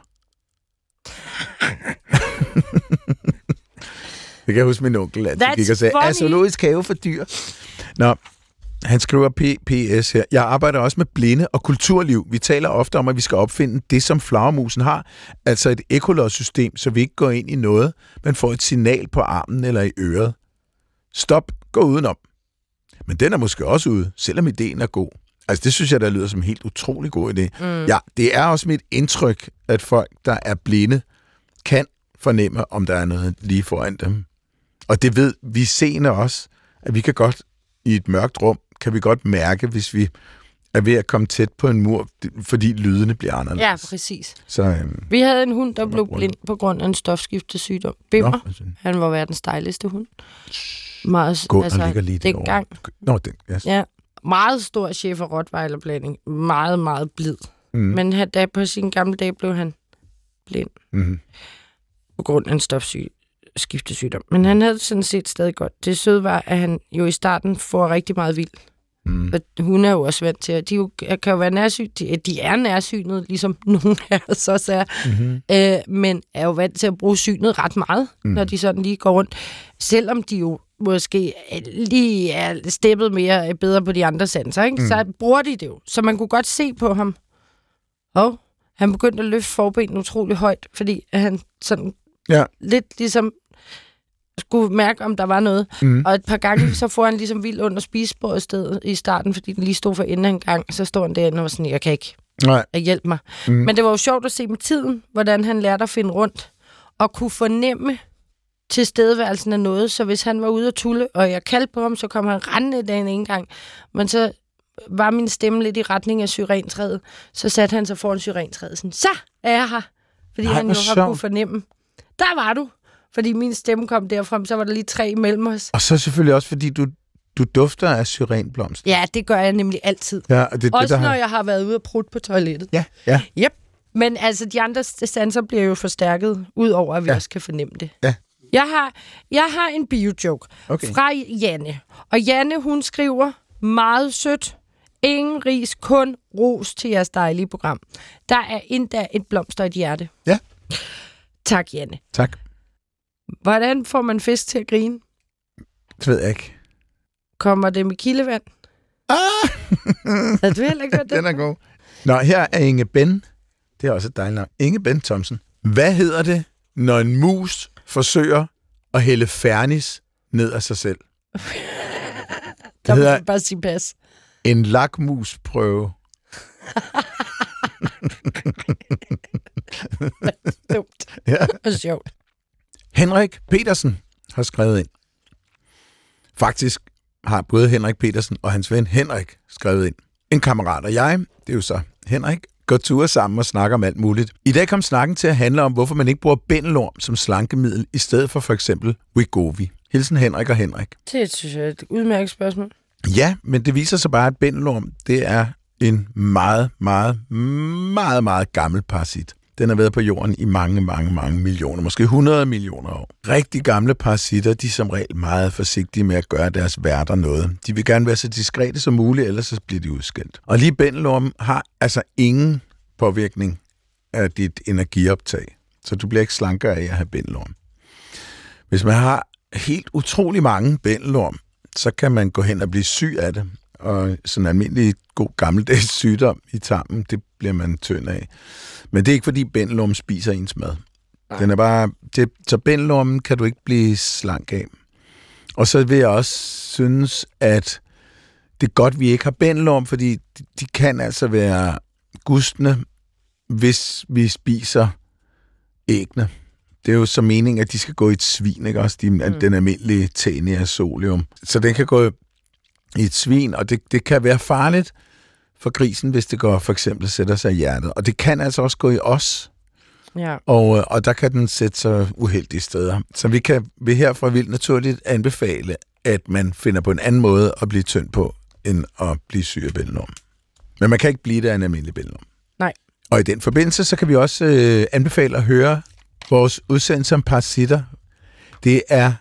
Speaker 2: Det kan jeg huske min onkel, at han gik og sagde, er zoologisk have for dyr? Nå, han skriver PS her. Jeg arbejder også med blinde og kulturliv. Vi taler ofte om, at vi skal opfinde det, som flagermusen har, altså et ekkolodsystem, så vi ikke går ind i noget, men får et signal på armen eller i øret. Stop, gå udenom. Men den er måske også ude, selvom ideen er god. Altså, det synes jeg, der lyder som en helt utrolig god idé. Ja, det er også mit indtryk, at folk, der er blinde, kan fornemme, om der er noget lige foran dem. Og det ved vi seende også, at vi kan godt i et mørkt rum, kan vi godt mærke, hvis vi er ved at komme tæt på en mur, fordi lydene bliver anderledes.
Speaker 1: Ja, præcis.
Speaker 2: Så,
Speaker 1: vi havde en hund, der blev blind på grund af en stofskiftesygdom. Bimmer. Han var verdens dejligste hund. Meget,
Speaker 2: god, altså, ligger lige
Speaker 1: dengang. Ja, meget stor chef- og rottweiler-blanding. Meget, meget blid. Men på sin gamle dag blev han blind. På grund af en stofskiftesygdom. Men han havde sådan set stadig godt. Det søde var, at han jo i starten får rigtig meget vild. Og hun er jo også vant til, at de kan jo være nærsynet. De er nærsynet, ligesom nogle af os også er. Men er jo vant til at bruge synet ret meget, når de sådan lige går rundt. Selvom de jo måske lige er steppet mere bedre på de andre sanser, ikke? Så bruger de det jo. Så man kunne godt se på ham. Og han begyndte at løfte forbenene utrolig højt, fordi han sådan lidt ligesom skulle mærke, om der var noget. Og et par gange, så får han ligesom vild under spisebordet stedet i starten, fordi den lige stod for enden en gang. Så stod han derinde og var sådan, jeg kan ikke. Hjælp mig. Men det var jo sjovt at se med tiden, hvordan han lærte at finde rundt og kunne fornemme tilstedeværelsen af noget. Så hvis han var ude at tulle, og jeg kaldte på ham, så kom han rendende den ene gang. Men så var min stemme lidt i retning af syrentræet. Så satte han sig foran syrentræet sådan, så er jeg her. Fordi han jo har kunne fornemme, der var du. Fordi min stemme kom derfra, så var der lige 3 imellem os.
Speaker 2: Og så selvfølgelig også, fordi du dufter af syrenblomst.
Speaker 1: Ja, det gør jeg nemlig altid.
Speaker 2: Ja,
Speaker 1: også når jeg har været ude og prutte på toilettet.
Speaker 2: Ja.
Speaker 1: Yep. Men altså, de andre sanser bliver jo forstærket, udover at vi også kan fornemme det.
Speaker 2: Ja.
Speaker 1: Jeg har en biojoke fra Janne. Og Janne, hun skriver meget sødt. Ingen ris, kun ros til jeres dejlige program. Der er endda et blomster i et hjerte.
Speaker 2: Ja.
Speaker 1: Tak, Janne.
Speaker 2: Tak.
Speaker 1: Hvordan får man fisk til at grine?
Speaker 2: Det ved jeg ikke.
Speaker 1: Kommer det med kildevand? Har du heller ikke hørt det?
Speaker 2: Den er god. Nå, her er Inge Ben. Det er også et dejligt navn. Inge Ben Thomsen. Hvad hedder det, når en mus forsøger at hælde fernis ned af sig selv?
Speaker 1: Der må man bare sige pas.
Speaker 2: En lakmusprøve.
Speaker 1: Dumt.
Speaker 2: Ja.
Speaker 1: Og sjovt. Henrik
Speaker 2: Petersen har skrevet ind. Faktisk har både Henrik Petersen og hans ven Henrik skrevet ind. En kammerat og jeg, det er jo så Henrik, går ture sammen og snakker om alt muligt. I dag kom snakken til at handle om, hvorfor man ikke bruger bændelorm som slankemiddel, i stedet for eksempel Wegovy. Hilsen Henrik og Henrik.
Speaker 1: Det synes jeg er et udmærket spørgsmål.
Speaker 2: Ja, men det viser sig bare, at bændelorm, det er en meget, meget, meget, meget gammel parasit. Den har været på jorden i mange, mange, mange millioner, måske 100 millioner år. Rigtig gamle parasitter, de er som regel meget forsigtige med at gøre deres værter noget. De vil gerne være så diskrete som muligt, ellers så bliver de udskilt. Og lige bændelorm har altså ingen påvirkning af dit energioptag, så du bliver ikke slankere af at have bændelorm. Hvis man har helt utrolig mange bændelorm, så kan man gå hen og blive syg af det. Og sådan en almindelig god gammeldags sygdom i tarmen, det bliver man tynd af. Men det er ikke, fordi bændelormen spiser ens mad. Den er bare, så bændelormen kan du ikke blive slank af. Og så vil jeg også synes, at det er godt, vi ikke har bændelorm, fordi de kan altså være gustne, hvis vi spiser æggene. Det er jo så meningen, at de skal gå i et svin, ikke også? Den almindelige Taenia solium. Så den kan gå i et svin, og det kan være farligt for grisen, hvis det går for eksempel sætter sig i hjertet. Og det kan altså også gå i os.
Speaker 1: Ja.
Speaker 2: Og der kan den sætte sig uheldige steder. Så vi kan her fra Vildt Naturligt anbefale, at man finder på en anden måde at blive tynd på, end at blive syg af bændelorm. Men man kan ikke blive det af en almindelig bændelorm.
Speaker 1: Nej.
Speaker 2: Og i den forbindelse, så kan vi også anbefale at høre vores udsendelse om parasitter. Det er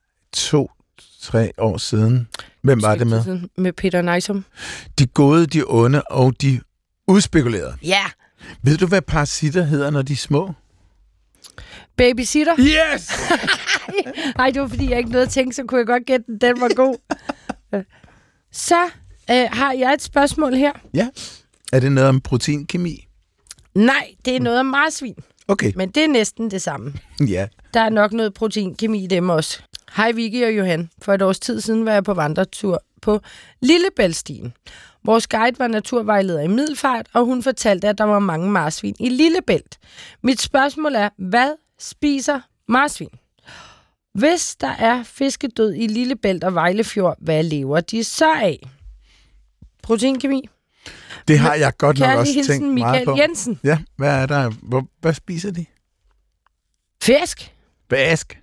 Speaker 2: 2-3 år siden. Hvem var det med?
Speaker 1: Med Peter Neisum.
Speaker 2: De gode, de onde og de udspekulerede.
Speaker 1: Ja.
Speaker 2: Ved du, hvad parasitter hedder, når de er små?
Speaker 1: Babysitter?
Speaker 2: Yes!
Speaker 1: Nej, det var fordi, jeg ikke nåede at tænke, så kunne jeg godt gætte den. Den var god. Så har jeg et spørgsmål her.
Speaker 2: Ja. Er det noget om proteinkemi?
Speaker 1: Nej, det er noget om marsvin.
Speaker 2: Okay.
Speaker 1: Men det er næsten det samme.
Speaker 2: Ja.
Speaker 1: Der er nok noget proteinkemi i dem også. Hej Vicky og Johan. For et års tid siden var jeg på vandretur på Lillebæltstien. Vores guide var naturvejleder i Middelfart, og hun fortalte, at der var mange marsvin i Lillebælt. Mit spørgsmål er, hvad spiser marsvin? Hvis der er fiskedød i Lillebælt og Vejlefjord, hvad lever de så af? Proteinkemi?
Speaker 2: Det har jeg godt nok også tænkt meget
Speaker 1: Michael
Speaker 2: på.
Speaker 1: Jensen.
Speaker 2: Ja, hvad er der? Hvad spiser de?
Speaker 1: Fisk?
Speaker 2: Bask.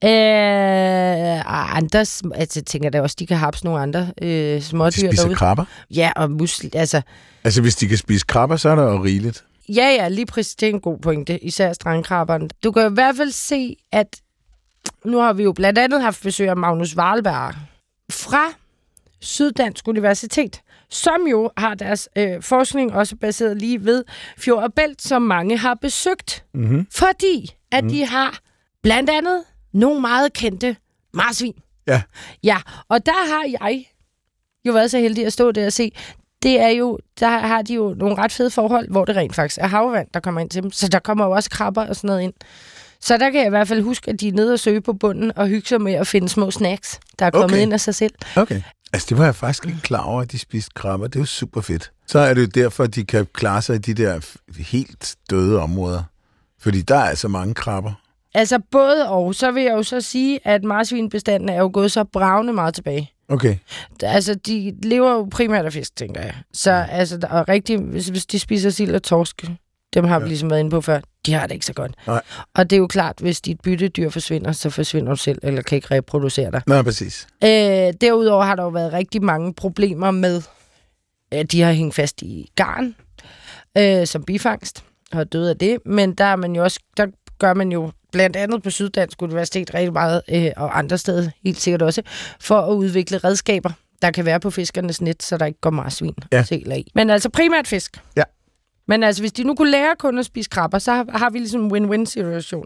Speaker 1: Andre, altså jeg tænker da også, de kan hapse nogle andre smådyr
Speaker 2: De spiser
Speaker 1: derude.
Speaker 2: krabber?
Speaker 1: Ja, og musli, altså.
Speaker 2: Altså, hvis de kan spise krabber, så er der jo rigeligt.
Speaker 1: Ja, lige præcis, det er en god pointe, især strandkrabberne. Du kan i hvert fald se, at nu har vi jo blandt andet haft besøg af Magnus Wahlberg fra Syddansk Universitet, som jo har deres forskning også baseret lige ved Fjord og Bælt, som mange har besøgt, fordi at de har blandt andet nogle meget kendte marsvin.
Speaker 2: Ja.
Speaker 1: Ja, og der har jeg jo været så heldig at stå der og se, det er jo, der har de jo nogle ret fede forhold, hvor det rent faktisk er havvand, der kommer ind til dem. Så der kommer jo også krabber og sådan noget ind. Så der kan jeg i hvert fald huske, at de er nede og søge på bunden og hygge sig med at finde små snacks, der er kommet ind af sig selv.
Speaker 2: Okay. Altså, det var jeg faktisk ikke klar over, at de spiste krabber. Det er jo super fedt. Så er det jo derfor, at de kan klare sig i de der helt døde områder. Fordi der er altså mange krabber.
Speaker 1: Altså både og. Så vil jeg jo så sige, at marsvinbestanden er jo gået så bravende meget tilbage.
Speaker 2: Okay.
Speaker 1: Altså, de lever jo primært af fisk, tænker jeg. Så altså, der er rigtig, hvis de spiser sild og torsk, dem har vi ligesom været inde på før, de har det ikke så godt.
Speaker 2: Nej.
Speaker 1: Og det er jo klart, hvis dit byttedyr forsvinder, så forsvinder du selv, eller kan ikke reproducere dig.
Speaker 2: Nå, præcis.
Speaker 1: Derudover har der jo været rigtig mange problemer med, at de har hængt fast i garn, som bifangst, og døde af det. Men der er man jo også, der gør man jo blandt andet på Syddansk Universitet rigtig meget, og andre steder helt sikkert også, for at udvikle redskaber, der kan være på fiskernes net, så der ikke går marsvin og sæler i. Men altså primært fisk.
Speaker 2: Ja.
Speaker 1: Men altså, hvis de nu kunne lære kun at spise krabber, så har vi ligesom en win-win-situation.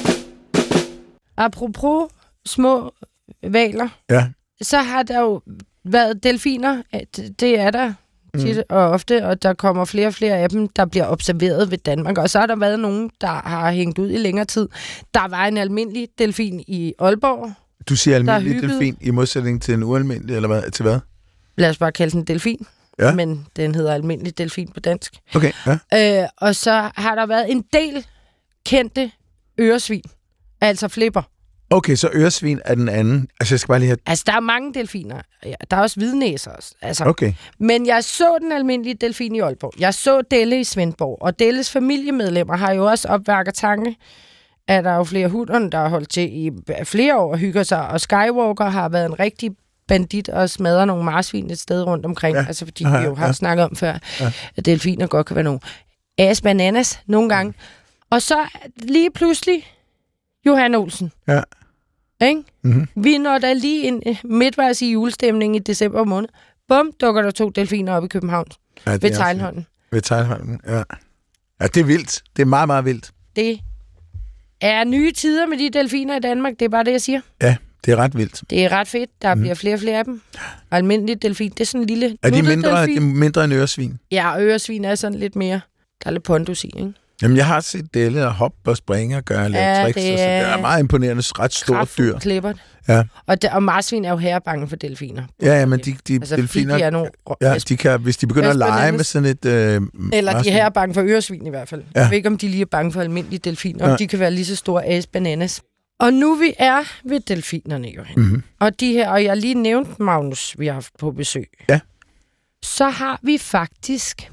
Speaker 1: Apropos små hvaler, så har der jo været delfiner. Det er der tit og ofte, og der kommer flere og flere af dem, der bliver observeret ved Danmark. Og så har der været nogen, der har hængt ud i længere tid. Der var en almindelig delfin i Aalborg.
Speaker 2: Du siger almindelig delfin i modsætning til en ualmindelig, eller hvad? Til hvad?
Speaker 1: Lad os bare kalde den delfin.
Speaker 2: Ja.
Speaker 1: Men den hedder almindelig delfin på dansk.
Speaker 2: Okay, ja.
Speaker 1: Og så har der været en del kendte øresvin. Altså flipper.
Speaker 2: Okay, så øresvin er den anden. Altså, jeg skal bare lige have...
Speaker 1: Altså, der er mange delfiner. Ja, der er også hvidnæser også. Altså.
Speaker 2: Okay.
Speaker 1: Men jeg så den almindelige delfin i Aalborg. Jeg så Delle i Svendborg. Og Delles familiemedlemmer har jo også opværket tanke, at der er jo flere hunderne, der har holdt til i flere år og hygger sig. Og Skywalker har været en rigtig bandit og smadrer nogle marsvin et sted rundt omkring. Ja. Altså, fordi vi jo har snakket om før, at delfiner godt kan være nogle bananas nogle gange. Og så lige pludselig Johan Olsen.
Speaker 2: Ja.
Speaker 1: Ikke? Mm-hmm. Vi når der lige en midtvejs i julestemning i december måned. Bum, dukker der 2 delfiner op i København. Ja, ved Teglholmen.
Speaker 2: Ved Teglholmen, ja. Ja, det er vildt. Det er meget, meget vildt.
Speaker 1: Det er nye tider med de delfiner i Danmark. Det er bare det, jeg siger.
Speaker 2: Ja, det er ret vildt.
Speaker 1: Det er ret fedt. Der bliver flere og flere af dem. Almindelig delfin, det er sådan en lille...
Speaker 2: Er de mindre end øresvin?
Speaker 1: Ja, og øresvin er sådan lidt mere... Der er lidt pondus i, ikke?
Speaker 2: Jamen, jeg har set Delle og hoppe og springe og gøre lidt tricks. Det er meget imponerende. Ret stort dyr.
Speaker 1: Klippert.
Speaker 2: Ja.
Speaker 1: Og marsvin er jo herrebange for delfiner.
Speaker 2: Ja, men de altså, delfiner...
Speaker 1: De er nogle,
Speaker 2: de kan, hvis de begynder at lege med sådan et...
Speaker 1: eller de er herbange for øresvin i hvert fald. Ja. Jeg ved ikke, om de lige er bange for almindelige delfiner. Om de kan være lige så store bananas. Og nu vi er ved delfinerne, Johan. Mm-hmm. Og de her, og jeg lige nævnte Magnus, vi har haft på besøg.
Speaker 2: Ja.
Speaker 1: Så har vi faktisk...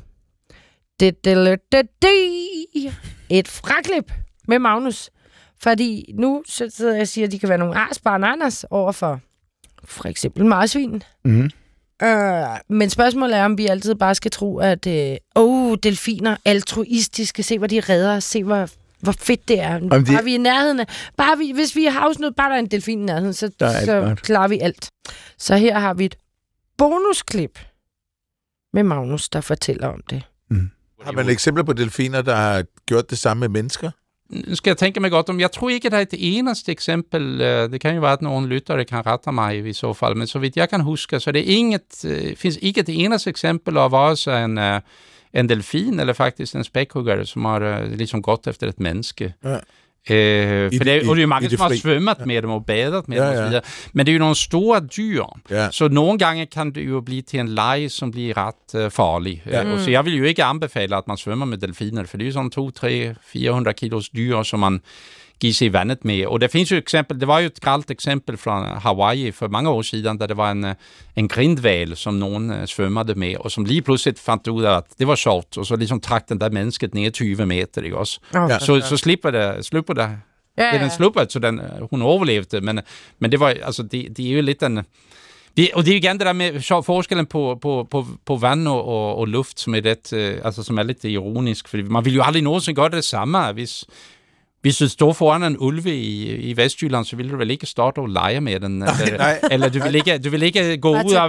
Speaker 1: et fraklip med Magnus. Fordi nu sidder jeg og siger, at de kan være nogle ananas overfor for eksempel marsvin. Mm-hmm. Men spørgsmålet er, om vi altid bare skal tro, at delfiner altruistiske, se hvad de redder, se hvor fedt det er. Bare vi er i nærheden af, hvis vi er havsnød, bare der er en delfin i nærheden, så klarer vi alt. Så her har vi et bonusklip med Magnus, der fortæller om det.
Speaker 2: Mm. Har man eksempler på delfiner, der har gjort det samme med mennesker?
Speaker 3: nu ska jag tänka mig godt om. Jag tror ikke, det är ett eneste exempel. Det kan ju vara att någon lyttare kan rätta mig i så fall. Men så vidt jag kan huska, så det finns ikke ett eneste exempel av vare sig en delfin eller faktiskt en späckhuggare som har liksom gått efter ett människa. Ja. För det är ju många som har svømmet med dem och badat med dem och så vidare. Men det är ju några stora dyr. Ja. Så någon gånger kan det ju bli till en leg som blir rätt farlig. Och så jag vill ju inte anbefala att man svømmer med delfiner, för det är ju sån 200-400 kilos dyr som man giver sig i vandet med. Och det finns ju exempel, det var ju ett kallt exempel från Hawaii för många år sedan, där det var en grindval som någon svømmede med, och som lige plötsligt fandt ud af, at det var sjovt, og så liksom trak den der mennesket ned 20 meter, ikke også? Ja. Så slipper det. Ja. Den slipper, så hun overlevede, men det var, altså, det er jo lidt en... Og det er igen det der med forskellen på vand og luft, som er lidt, altså, som er lidt ironisk, fordi man vil jo aldrig nogensinde gøre det samme, hvis du står foran en ulve i Vestjylland, så vil du vel ikke starte og lege med den. Eller du vil ikke gå ud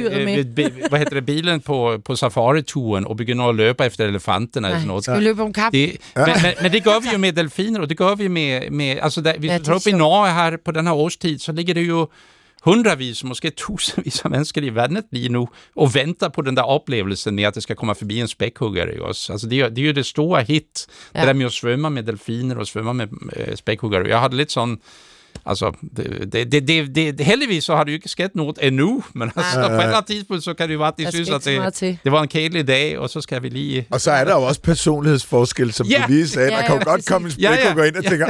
Speaker 3: af bilen på safari-turen og begynde at løbe efter elefanterne. Eller sådan noget.
Speaker 1: Skal vi løbe om kap?
Speaker 3: Men det gør vi jo med delfiner, og det gør vi med altså, hvis du tager op i Norge her på den her årstid, så ligger det jo hundredvis, måske tusindvis af mennesker i vandet lige nu, og venter på den der oplevelse med, at det skal komme forbi en spækhuggere også. Altså, det er jo det store hit, det der med at svømme med delfiner og svømme med spækhuggere. Jeg har det lidt sådan, altså, heldigvis så har det jo ikke sket noget endnu, men altså, på et eller andet tidspunkt, så kan det jo være, at de synes, at det var en kedelig dag, og så skal vi lige...
Speaker 2: Og så er der jo også personlighedsforskel, som du lige sagde. Der kan jo godt komme en spækhugger ind og tænker...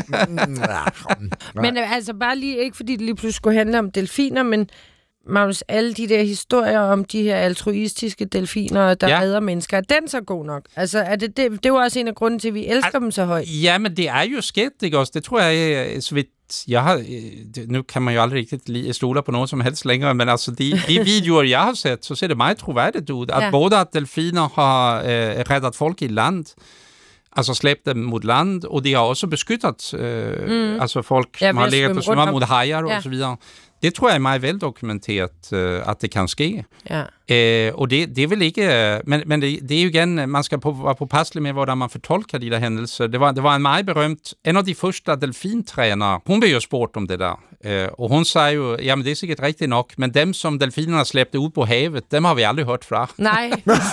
Speaker 1: Men altså, bare lige, ikke fordi det lige pludselig skulle handle om delfiner, men Magnus, alle de der historier om de her altruistiske delfiner, der redder mennesker, er den så god nok? Altså, er det er jo også en af grunden til, at vi elsker dem så højt.
Speaker 3: Ja, men det er jo sket, ikke også? Det tror jeg, så vidt jeg har... Nu kan man jo aldrig rigtig stole på noget som helst længere, men altså, de videoer, jeg har set, så ser det meget troværdigt ud, at både at delfiner har reddet folk i land, altså slæbt dem mod land, og de har også beskyttet altså folk, som har ligget og svømmer mod hajer og så videre. Det tror jeg er meget veldokumenteret, at det kan ske. Ja. Og det er vel ikke... Men det er jo igen, man skal være påpasselig med, hvordan man fortolker de der hændelser. Det var en meget berømt... En af de første delfintrænere, hun blev jo spurgt om det der. Og hun sagde jo, jamen det er sikkert rigtigt nok, men dem, som delfinerne slæbte ud på havet, dem har vi aldrig hørt fra.
Speaker 1: Nej,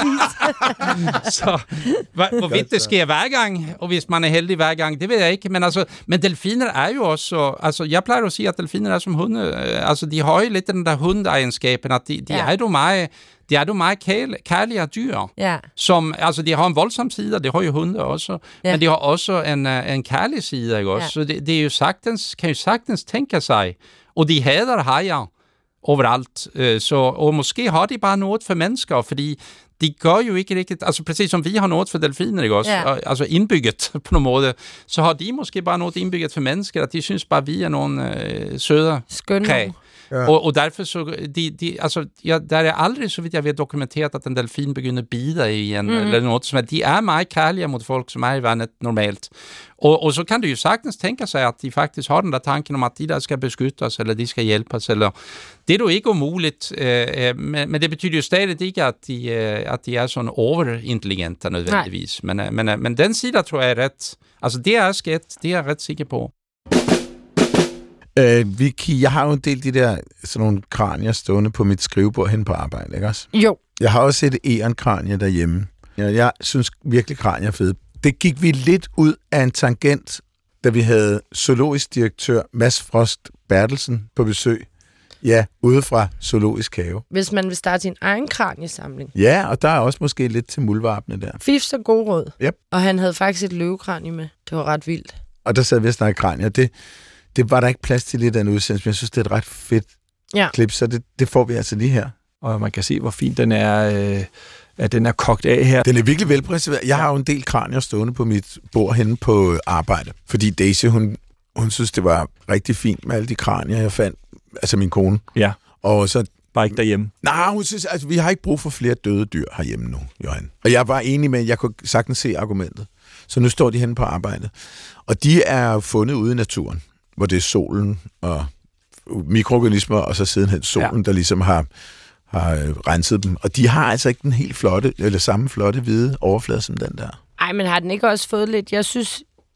Speaker 3: Så hvorvidt det sker hver gang, og hvis man er heldig hver gang, det ved jeg ikke. Men delfiner er jo også... Altså, jeg plejer at sige, at delfiner er som hunde. Altså, de har jo lidt den der hundeegenskaben, at de er jo meget kærlige dyr. Ja. Som, altså, de har en voldsom side, og det har jo hunde også. Ja. Men de har også en kærlig side, ikke også? Så det er jo kan jo sagtens tænke sig. Og de hader hajer overalt. Og måske har de bare noget for mennesker, fordi de gør jo ikke rigtigt, altså præcis som vi har noget for delfiner, ikke også? Ja. Altså indbygget på nogen måde, så har de måske bare noget indbygget for mennesker, at de synes bare, vi er nogle søde kræ. Ja. Og derfor så, der er aldrig, så vidt jeg ved, dokumenteret, at den delfin begynder at bide igen, eller noget, som at de er meget kærlige mod folk, som er i vandet normalt. Og så kan du jo sagtens tænke sig, at de faktisk har den der tanken om, at de der skal beskytte os, eller de skal hjælpe os, eller... Det er jo ikke umuligt, men det betyder jo stadig ikke, at de er sådan overintelligente nødvendigvis. Men den side, tror jeg er ret... Altså, det er sket, det er jeg ret sikker på.
Speaker 2: Vicky, jeg har jo en del de der sådan nogle kranier stående på mit skrivebord hen på arbejde, ikke også?
Speaker 1: Jo.
Speaker 2: Jeg har også et erenkranie derhjemme. Jeg synes virkelig kranier er fede. Det gik vi lidt ud af en tangent, da vi havde zoologisk direktør Mads Frost Bertelsen på besøg. Ja, ude fra Zoologisk Have.
Speaker 1: Hvis man vil starte sin egen kraniesamling.
Speaker 2: Ja, og der er også måske lidt til muldvarpene der.
Speaker 1: Fifs og god råd.
Speaker 2: Yep.
Speaker 1: Og han havde faktisk et løvekranie med. Det var ret vildt.
Speaker 2: Og der sad vi og snakkede kranier. Det var der ikke plads til lidt af en udsendelse, men jeg synes, det er et ret fedt klip, så det får vi altså lige her.
Speaker 4: Og man kan se, hvor fint den er, at den er kogt af her.
Speaker 2: Den er virkelig velpræsenteret. Jeg har jo en del kranier stående på mit bord henne på arbejde, fordi Daisy, hun synes, det var rigtig fint med alle de kranier, jeg fandt. Altså min kone.
Speaker 4: Ja,
Speaker 2: og så
Speaker 4: bare ikke derhjemme.
Speaker 2: Nej, hun synes, altså vi har ikke brug for flere døde dyr herhjemme nu, Johan. Og jeg var enig med, at jeg kunne sagtens se argumentet. Så nu står de henne på arbejdet. Og de er fundet ude i naturen, hvor det er solen og mikroorganismer, og så sidenhen solen, der ligesom har renset dem. Og de har altså ikke den helt flotte, eller samme flotte hvide overflade som den der.
Speaker 1: Ej, men har den ikke også fået lidt... Jeg synes,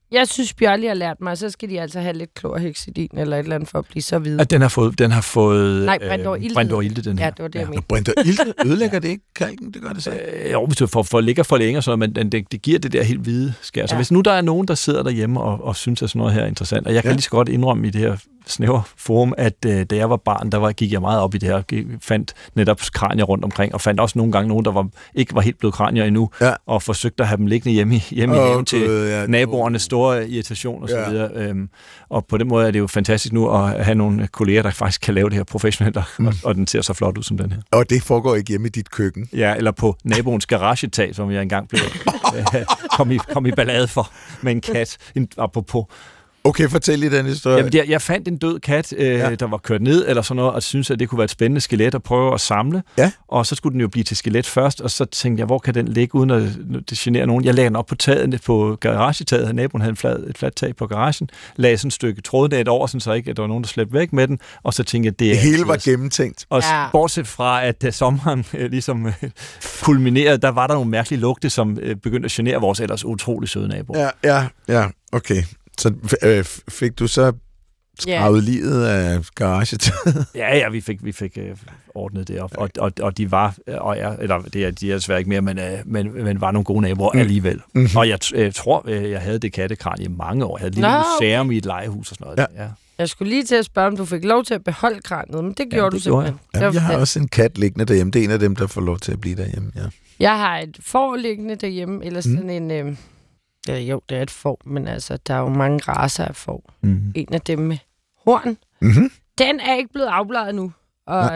Speaker 1: Jeg synes, Bjørli har lært mig, så skal de altså have lidt klorhexidin eller et eller andet for at blive så hvide.
Speaker 4: At den har fået
Speaker 1: Nej, Brintor-ilte.
Speaker 4: Brintor-ilte, den her.
Speaker 1: Ja, det var det, jeg mente.
Speaker 2: Brintor-ilte ødelægger det ikke kalken? Det gør det så.
Speaker 4: Jo, hvis du får ligger for længe, så, men det giver det der helt hvide skær. Så hvis nu der er nogen, der sidder derhjemme og synes, at sådan noget her er interessant, og jeg kan lige så godt indrømme i det her snævre forum, at da jeg var barn, gik jeg meget op i det her, fandt netop kranier rundt omkring, og fandt også nogle gange nogen, der ikke var helt blevet kranier endnu, og forsøgte at have dem liggende hjemme i haven til naboernes store irritation og så videre. Og på den måde er det jo fantastisk nu at have nogle kolleger, der faktisk kan lave det her professionelt, og den ser så flot ud som den her.
Speaker 2: Og det foregår ikke hjemme i dit køkken?
Speaker 4: Ja, eller på naboens garagetag, som jeg engang blev kom i ballade for med en kat, apropos.
Speaker 2: Okay, fortæl lige den historie.
Speaker 4: Jamen, jeg fandt en død kat, der var kørt ned, eller sådan noget, og syntes, at det kunne være et spændende skelet at prøve at samle. Ja. Og så skulle den jo blive til skelet først, og så tænkte jeg, hvor kan den ligge, uden at det generer nogen? Jeg lagde den op på taget, på garagetaget. Naboen havde et fladt tag på garagen. Lagde sådan et stykke trådnet over, så ikke, at der var nogen, der slæbte væk med den. Og så tænkte jeg,
Speaker 2: det hele var gennemtænkt.
Speaker 4: Og bortset fra, at da sommeren ligesom kulminerede, der var der nogle mærkelige lugte, som begyndte at genere vores ellers utrolig søde naboer.
Speaker 2: Ja, okay. Så fik du så skravet livet af garagetaget?
Speaker 4: Ja, vi fik ordnet det op, og de var, de er desværre ikke mere, men var nogle gode naboer alligevel. Mm-hmm. Og jeg tror, jeg havde det kattekranie i mange år. Jeg havde et lille museum i et legehus og sådan noget. Ja.
Speaker 1: Jeg skulle lige til at spørge, om du fik lov til at beholde kraniet, men det gjorde du simpelthen.
Speaker 2: Jeg har også en kat liggende derhjemme. Det er en af dem, der får lov til at blive derhjemme, ja.
Speaker 1: Jeg har et får liggende derhjemme, eller sådan en... jo, det er et får, men altså, der er jo mange racer af får. Mm-hmm. En af dem med horn. Mm-hmm. Den er ikke blevet afbladet nu. Og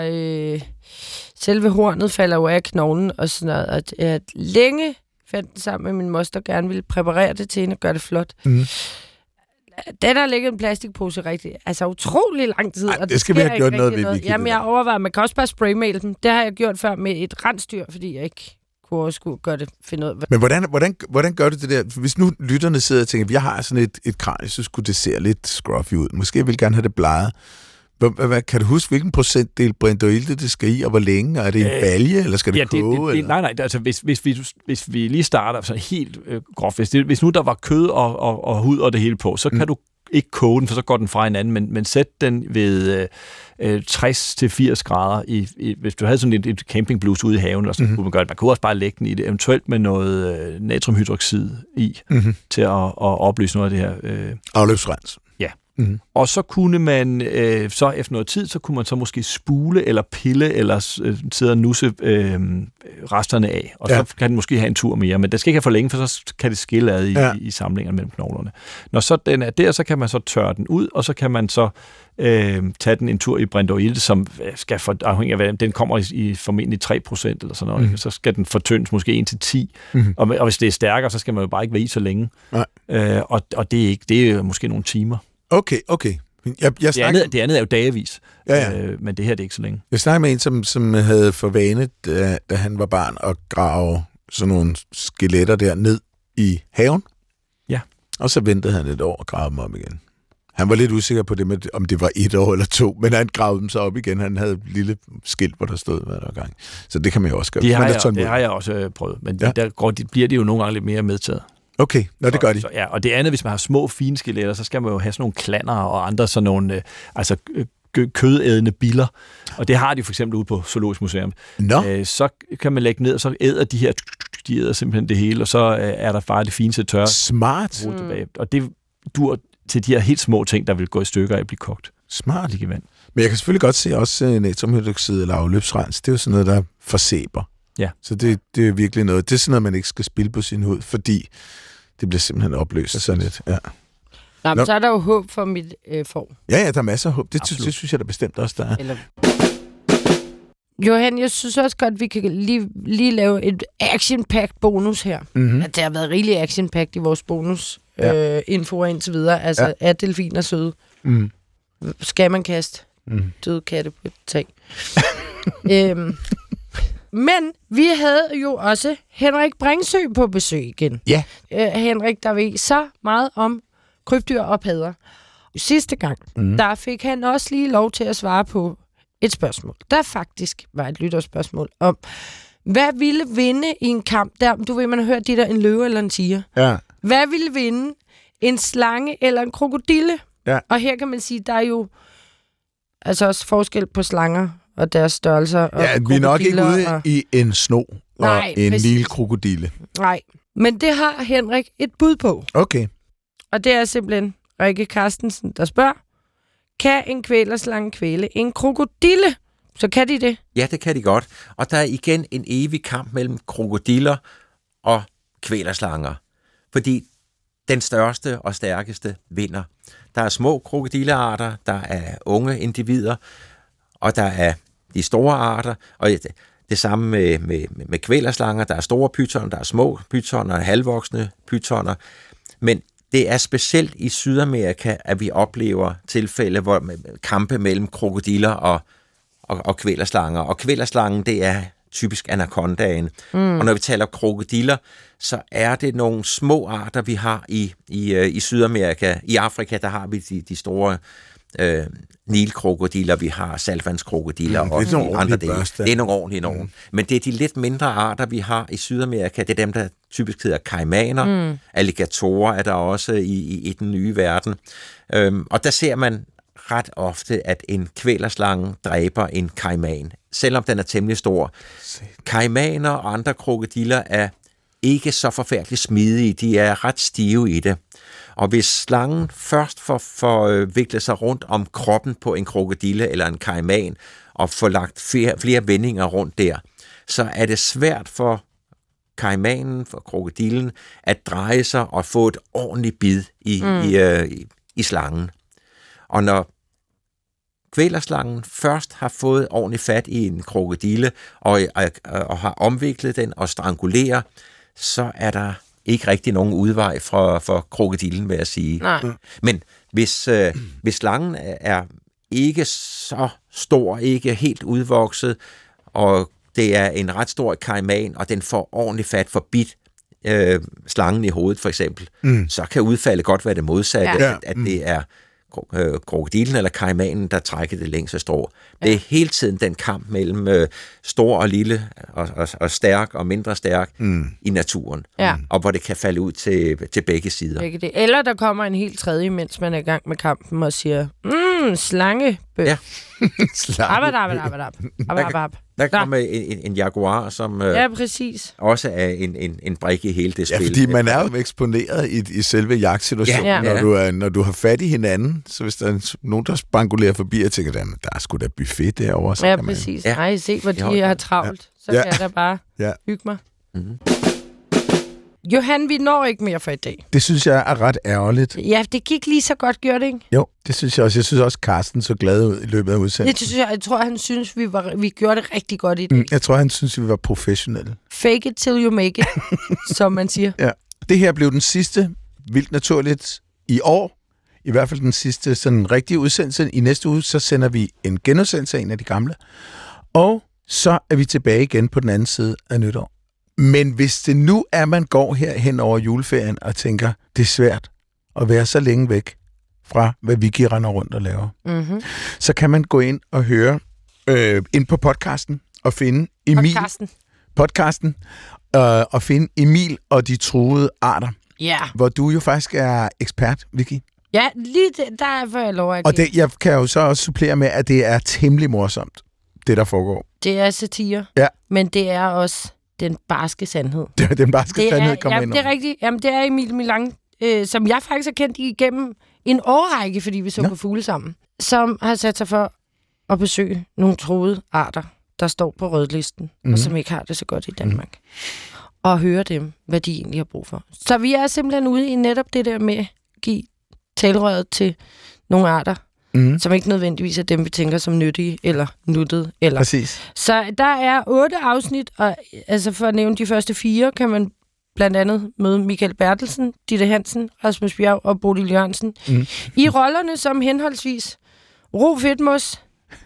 Speaker 1: selve hornet falder jo af knoglen og sådan noget. Og jeg længe fandt den sammen med min moster, gerne ville præparere det til hende og gøre det flot. Mm-hmm. Den har ligget en plastikpose rigtig, altså utrolig lang tid.
Speaker 2: Og det skal vi have gjort noget ved.
Speaker 1: Jamen, jeg overvejer, man kan også bare spraymale dem. Det har jeg gjort før med et rensdyr, fordi jeg ikke kunne også gøre det, finde ud af.
Speaker 2: Men hvordan gør du det der? Hvis nu lytterne sidder og tænker, jeg har sådan et kranie, så skulle det se lidt scruffy ud. Måske vil gerne have det bleget. Kan du huske, hvilken procentdel Brintor-ilte det skal i, og hvor længe? Er det en balje, eller skal det koge?
Speaker 4: Nej, altså hvis vi lige starter så helt groft. Hvis nu der var kød og hud og det hele på, så kan du ikke koge den, for så går den fra hinanden, men sæt den ved 60-80 grader. Hvis du havde sådan et campingblus ude i haven, eller sådan, kunne man gøre det. Man kunne også bare lægge den i det, eventuelt med noget natriumhydroxid i, til at opløse noget af det her.
Speaker 2: Afløbsrens.
Speaker 4: Ja. Mm-hmm. Og så kunne man, så efter noget tid, så kunne man så måske spule eller pille, eller sidde og nusse resterne af. Og så kan den måske have en tur mere, men det skal ikke have for længe, for så kan det skille ad i samlingerne mellem knoglerne. Når så den er der, så kan man så tørre den ud, og så kan man så tage den en tur i Brintor-ilte, som skal afhængig af, hvad den kommer i formentlig 3% eller sådan noget. Mm. Så skal den fortyndes måske 1-10. Mm. Og hvis det er stærkere, så skal man jo bare ikke være i så længe. Og det er måske nogle timer.
Speaker 2: Okay.
Speaker 4: Det andet er jo dagevis, men det her det er ikke så længe.
Speaker 2: Jeg snakkede med en, som havde for vane, da han var barn, at grave sådan nogle skeletter der ned i haven. Ja. Og så ventede han et år og gravede dem op igen. Han var lidt usikker på det med, om det var 1 år eller 2, men han gravede dem så op igen. Han havde et lille skilt, hvor der stod, hvad der var gang. Så det kan man jo også gøre.
Speaker 4: Det har jeg også prøvet, men der bliver de jo nogle gange lidt mere medtaget.
Speaker 2: Okay, det gør de.
Speaker 4: Så, og det andet, hvis man har små, fine skeletter, så skal man jo have sådan nogle klander og andre sådan nogle kødædende biller. Og det har de for eksempel ude på Zoologisk Museum. Så kan man lægge ned, og så æder de æder simpelthen det hele, og så er der bare det fineste tørre.
Speaker 2: Smart.
Speaker 4: Og det dur til de her helt små ting, der vil gå i stykker af at blive kogt.
Speaker 2: Smart. Men jeg kan selvfølgelig godt se også natriumhydroxid eller afløbsrens. Det er jo sådan noget, der forsæber. Ja. Så det er virkelig noget. Det er sådan noget, man ikke skal spilde på sin hud, fordi det bliver simpelthen opløst sådan lidt. Ja.
Speaker 1: Nå, så er der jo håb for mit får.
Speaker 2: Ja, der er masser af håb. Det synes jeg da bestemt også, der er.
Speaker 1: Johan, jeg synes også godt, at vi kan lige lave et action-packed bonus her. Mm-hmm. At det har været rigtig action-packed i vores bonus info indtil videre. Altså, er delfiner søde? Mm. Skal man kaste døde katte på et tag? Men vi havde jo også Henrik Bringsø på besøg igen. Ja. Henrik, der ved så meget om krybdyr og padder. Sidste gang, der fik han også lige lov til at svare på et spørgsmål. Der faktisk var et lytterspørgsmål om, hvad ville vinde i en kamp der? Du ved, man har hørt de der, en løve eller en tiger. Ja. Hvad ville vinde en slange eller en krokodille.
Speaker 2: Ja.
Speaker 1: Og her kan man sige, der er jo altså også forskel på slanger og deres størrelser. Og
Speaker 2: Ja, vi er nok ikke ude
Speaker 1: og...
Speaker 2: i en sno og en
Speaker 1: præcis.
Speaker 2: lille krokodille.
Speaker 1: Nej, men det har Henrik et bud på.
Speaker 2: Okay.
Speaker 1: Og det er simpelthen Rikke Carstensen, der spørger, kan en kvælerslange kvæle en krokodille? Så kan de det?
Speaker 5: Ja, det kan de godt. Og der er igen en evig kamp mellem krokodiller og kvælerslanger. Fordi den største og stærkeste vinder. Der er små krokodillearter, der er unge individer, og der er de store arter, og det samme med kvælerslanger. Der er store pytoner, der er små pytoner, halvvoksne pytoner. Men det er specielt i Sydamerika, at vi oplever tilfælde, hvor kampe mellem krokodiller og kvælerslanger. Og kvælerslangen, det er typisk anakondaen. Og når vi taler krokodiller, så er det nogle små arter, vi har i Sydamerika. I Afrika, der har vi de store nilkrokodiller, vi har saltvandskrokodiller og andre dele. Det er nogle ordentlige nogen. Men det er de lidt mindre arter, vi har i Sydamerika. Det er dem, der typisk hedder kaimaner. Alligatorer er der også i den nye verden. Og der ser man ret ofte, at en kvælerslange dræber en kaiman, selvom den er temmelig stor. Kaimaner og andre krokodiller er ikke så forfærdeligt smidige. De er ret stive i det. Og hvis slangen først får viklet sig rundt om kroppen på en krokodille eller en kaiman, og får lagt flere vendinger rundt der, så er det svært for kaimanen, for krokodillen, at dreje sig og få et ordentligt bid i slangen. Og når kvælerslangen først har fået ordentligt fat i en krokodille, og har omviklet den og strangulerer, så er der ikke rigtig nogen udvej for krokodillen, vil jeg sige.
Speaker 1: Nej.
Speaker 5: Men hvis slangen er ikke så stor, ikke helt udvokset, og det er en ret stor kaiman, og den får ordentligt fat for bidt slangen i hovedet, for eksempel, så kan udfaldet godt være det modsatte, at det er krokodillen eller kaimanen, der trækker det længste strå. Det er hele tiden den kamp mellem stor og lille, og stærk og mindre stærk i naturen.
Speaker 1: Ja.
Speaker 5: Og hvor det kan falde ud til begge sider.
Speaker 1: Eller der kommer en helt tredje, mens man er i gang med kampen og siger, slangebøf.
Speaker 5: Ja. Der kommer en jaguar, som
Speaker 1: præcis.
Speaker 5: også er en brik i hele det spil.
Speaker 2: Ja, fordi man er jo eksponeret i selve jagtsituationen, når du har fat i hinanden. Så hvis der er nogen, der spangulerer forbi og tænker, der er sgu da buffet derovre. Så kan
Speaker 1: præcis.
Speaker 2: Man...
Speaker 1: Nej, se, hvor de har travlt. Så kan jeg da bare hygge mig. Mm-hmm. Johan, vi når ikke mere for i dag.
Speaker 2: Det synes jeg er ret ærgerligt.
Speaker 1: Ja, det gik lige så godt, gjorde det ikke?
Speaker 2: Jo, det synes jeg også. Jeg synes også, Carsten så glad ud i løbet af udsendelsen.
Speaker 1: Jeg tror, han synes, vi gjorde det rigtig godt i dag.
Speaker 2: Jeg tror, han synes, vi var professionelle.
Speaker 1: Fake it till you make it, som man siger.
Speaker 2: Ja. Det her blev den sidste, vildt naturligt, i år. I hvert fald den sidste sådan rigtige udsendelse. I næste uge, så sender vi en genudsendelse af en af de gamle. Og så er vi tilbage igen på den anden side af nytår. Men hvis det nu er, man går her hen over juleferien og tænker, det er svært at være så længe væk fra, hvad Vicky render rundt og laver, så kan man gå ind og høre ind på podcasten og finde Emil. Podcasten. Og finde Emil og de truede arter.
Speaker 1: Ja.
Speaker 2: Hvor du jo faktisk er ekspert, Vicky.
Speaker 1: Ja, lige der får jeg lov at
Speaker 2: og det, jeg kan jo så også supplere med, at det er temmelig morsomt, det der foregår.
Speaker 1: Det er satire, men det er også den barske sandhed.
Speaker 2: Den barske sandhed kommer ind over.
Speaker 1: Det er rigtigt. Jamen, det er Emil Milang, som jeg faktisk har kendt igennem en årrække, fordi vi så på fugle sammen, som har sat sig for at besøge nogle truede arter, der står på rødlisten, og som ikke har det så godt i Danmark. Og høre dem, hvad de egentlig har brug for. Så vi er simpelthen ude i netop det der med at give talerøret til nogle arter, som ikke nødvendigvis er dem, vi tænker som nyttige eller nuttede. Eller.
Speaker 2: Præcis.
Speaker 1: Så der er 8 afsnit, og altså for at nævne de første 4, kan man blandt andet møde Michael Bertelsen, Ditte Hansen, Rasmus Bjerg og Bodil Jørgensen. I rollerne som henholdsvis Ro Fedtmos,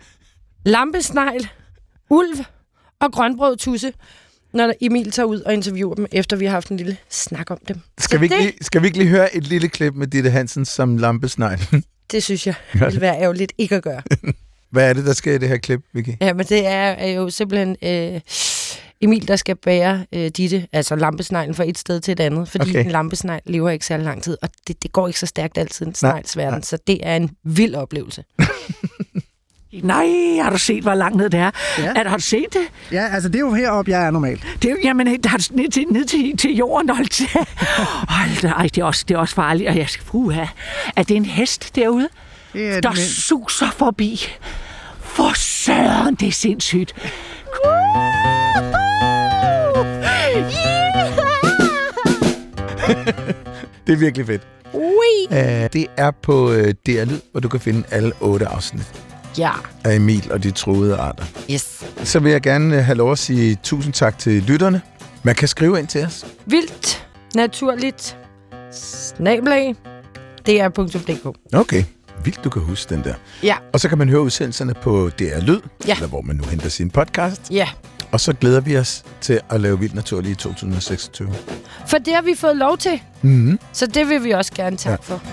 Speaker 1: Lampesnegl, Ulv og Grønbrød Tusse, når Emil tager ud og interviewer dem, efter vi har haft en lille snak om dem.
Speaker 2: Skal vi ikke lige høre et lille klip med Ditte Hansen som Lampesnegl?
Speaker 1: Det synes jeg vil være ærgerligt ikke at gøre.
Speaker 2: Hvad er det, der sker i det her klip, Vicky?
Speaker 1: Ja, men det er jo simpelthen Emil, der skal bære Ditte, altså lampesneglen, fra et sted til et andet, fordi en lampesnegl lever ikke særlig lang tid, og det går ikke så stærkt altid i en snegelsverden, så det er en vild oplevelse.
Speaker 6: Nej, har du set, hvor langt ned det er? Ja. Har du set det?
Speaker 7: Ja, altså det er jo heroppe, jeg er normalt.
Speaker 6: Det er jo, jamen, har du ned til jorden, hold til. Ej, det er også farligt, og jeg skal bruge. Er det en hest derude, der suser forbi? For søren, det er sindssygt.
Speaker 2: Det er virkelig fedt. Det er på DR Lyd, hvor du kan finde alle 8 afsnit.
Speaker 1: Ja.
Speaker 2: Af Emil og de truede arter.
Speaker 1: Yes.
Speaker 2: Så vil jeg gerne have lov at sige tusind tak til lytterne. Man kan skrive ind til os.
Speaker 1: Vildt, naturligt, @dr.dk.
Speaker 2: Okay. Vildt, du kan huske den der.
Speaker 1: Ja.
Speaker 2: Og så kan man høre udsendelserne på DR Lyd, eller hvor man nu henter sin podcast.
Speaker 1: Ja.
Speaker 2: Og så glæder vi os til at lave Vildt Naturligt i 2026.
Speaker 1: For det har vi fået lov til.
Speaker 2: Mm-hmm.
Speaker 1: Så det vil vi også gerne takke for.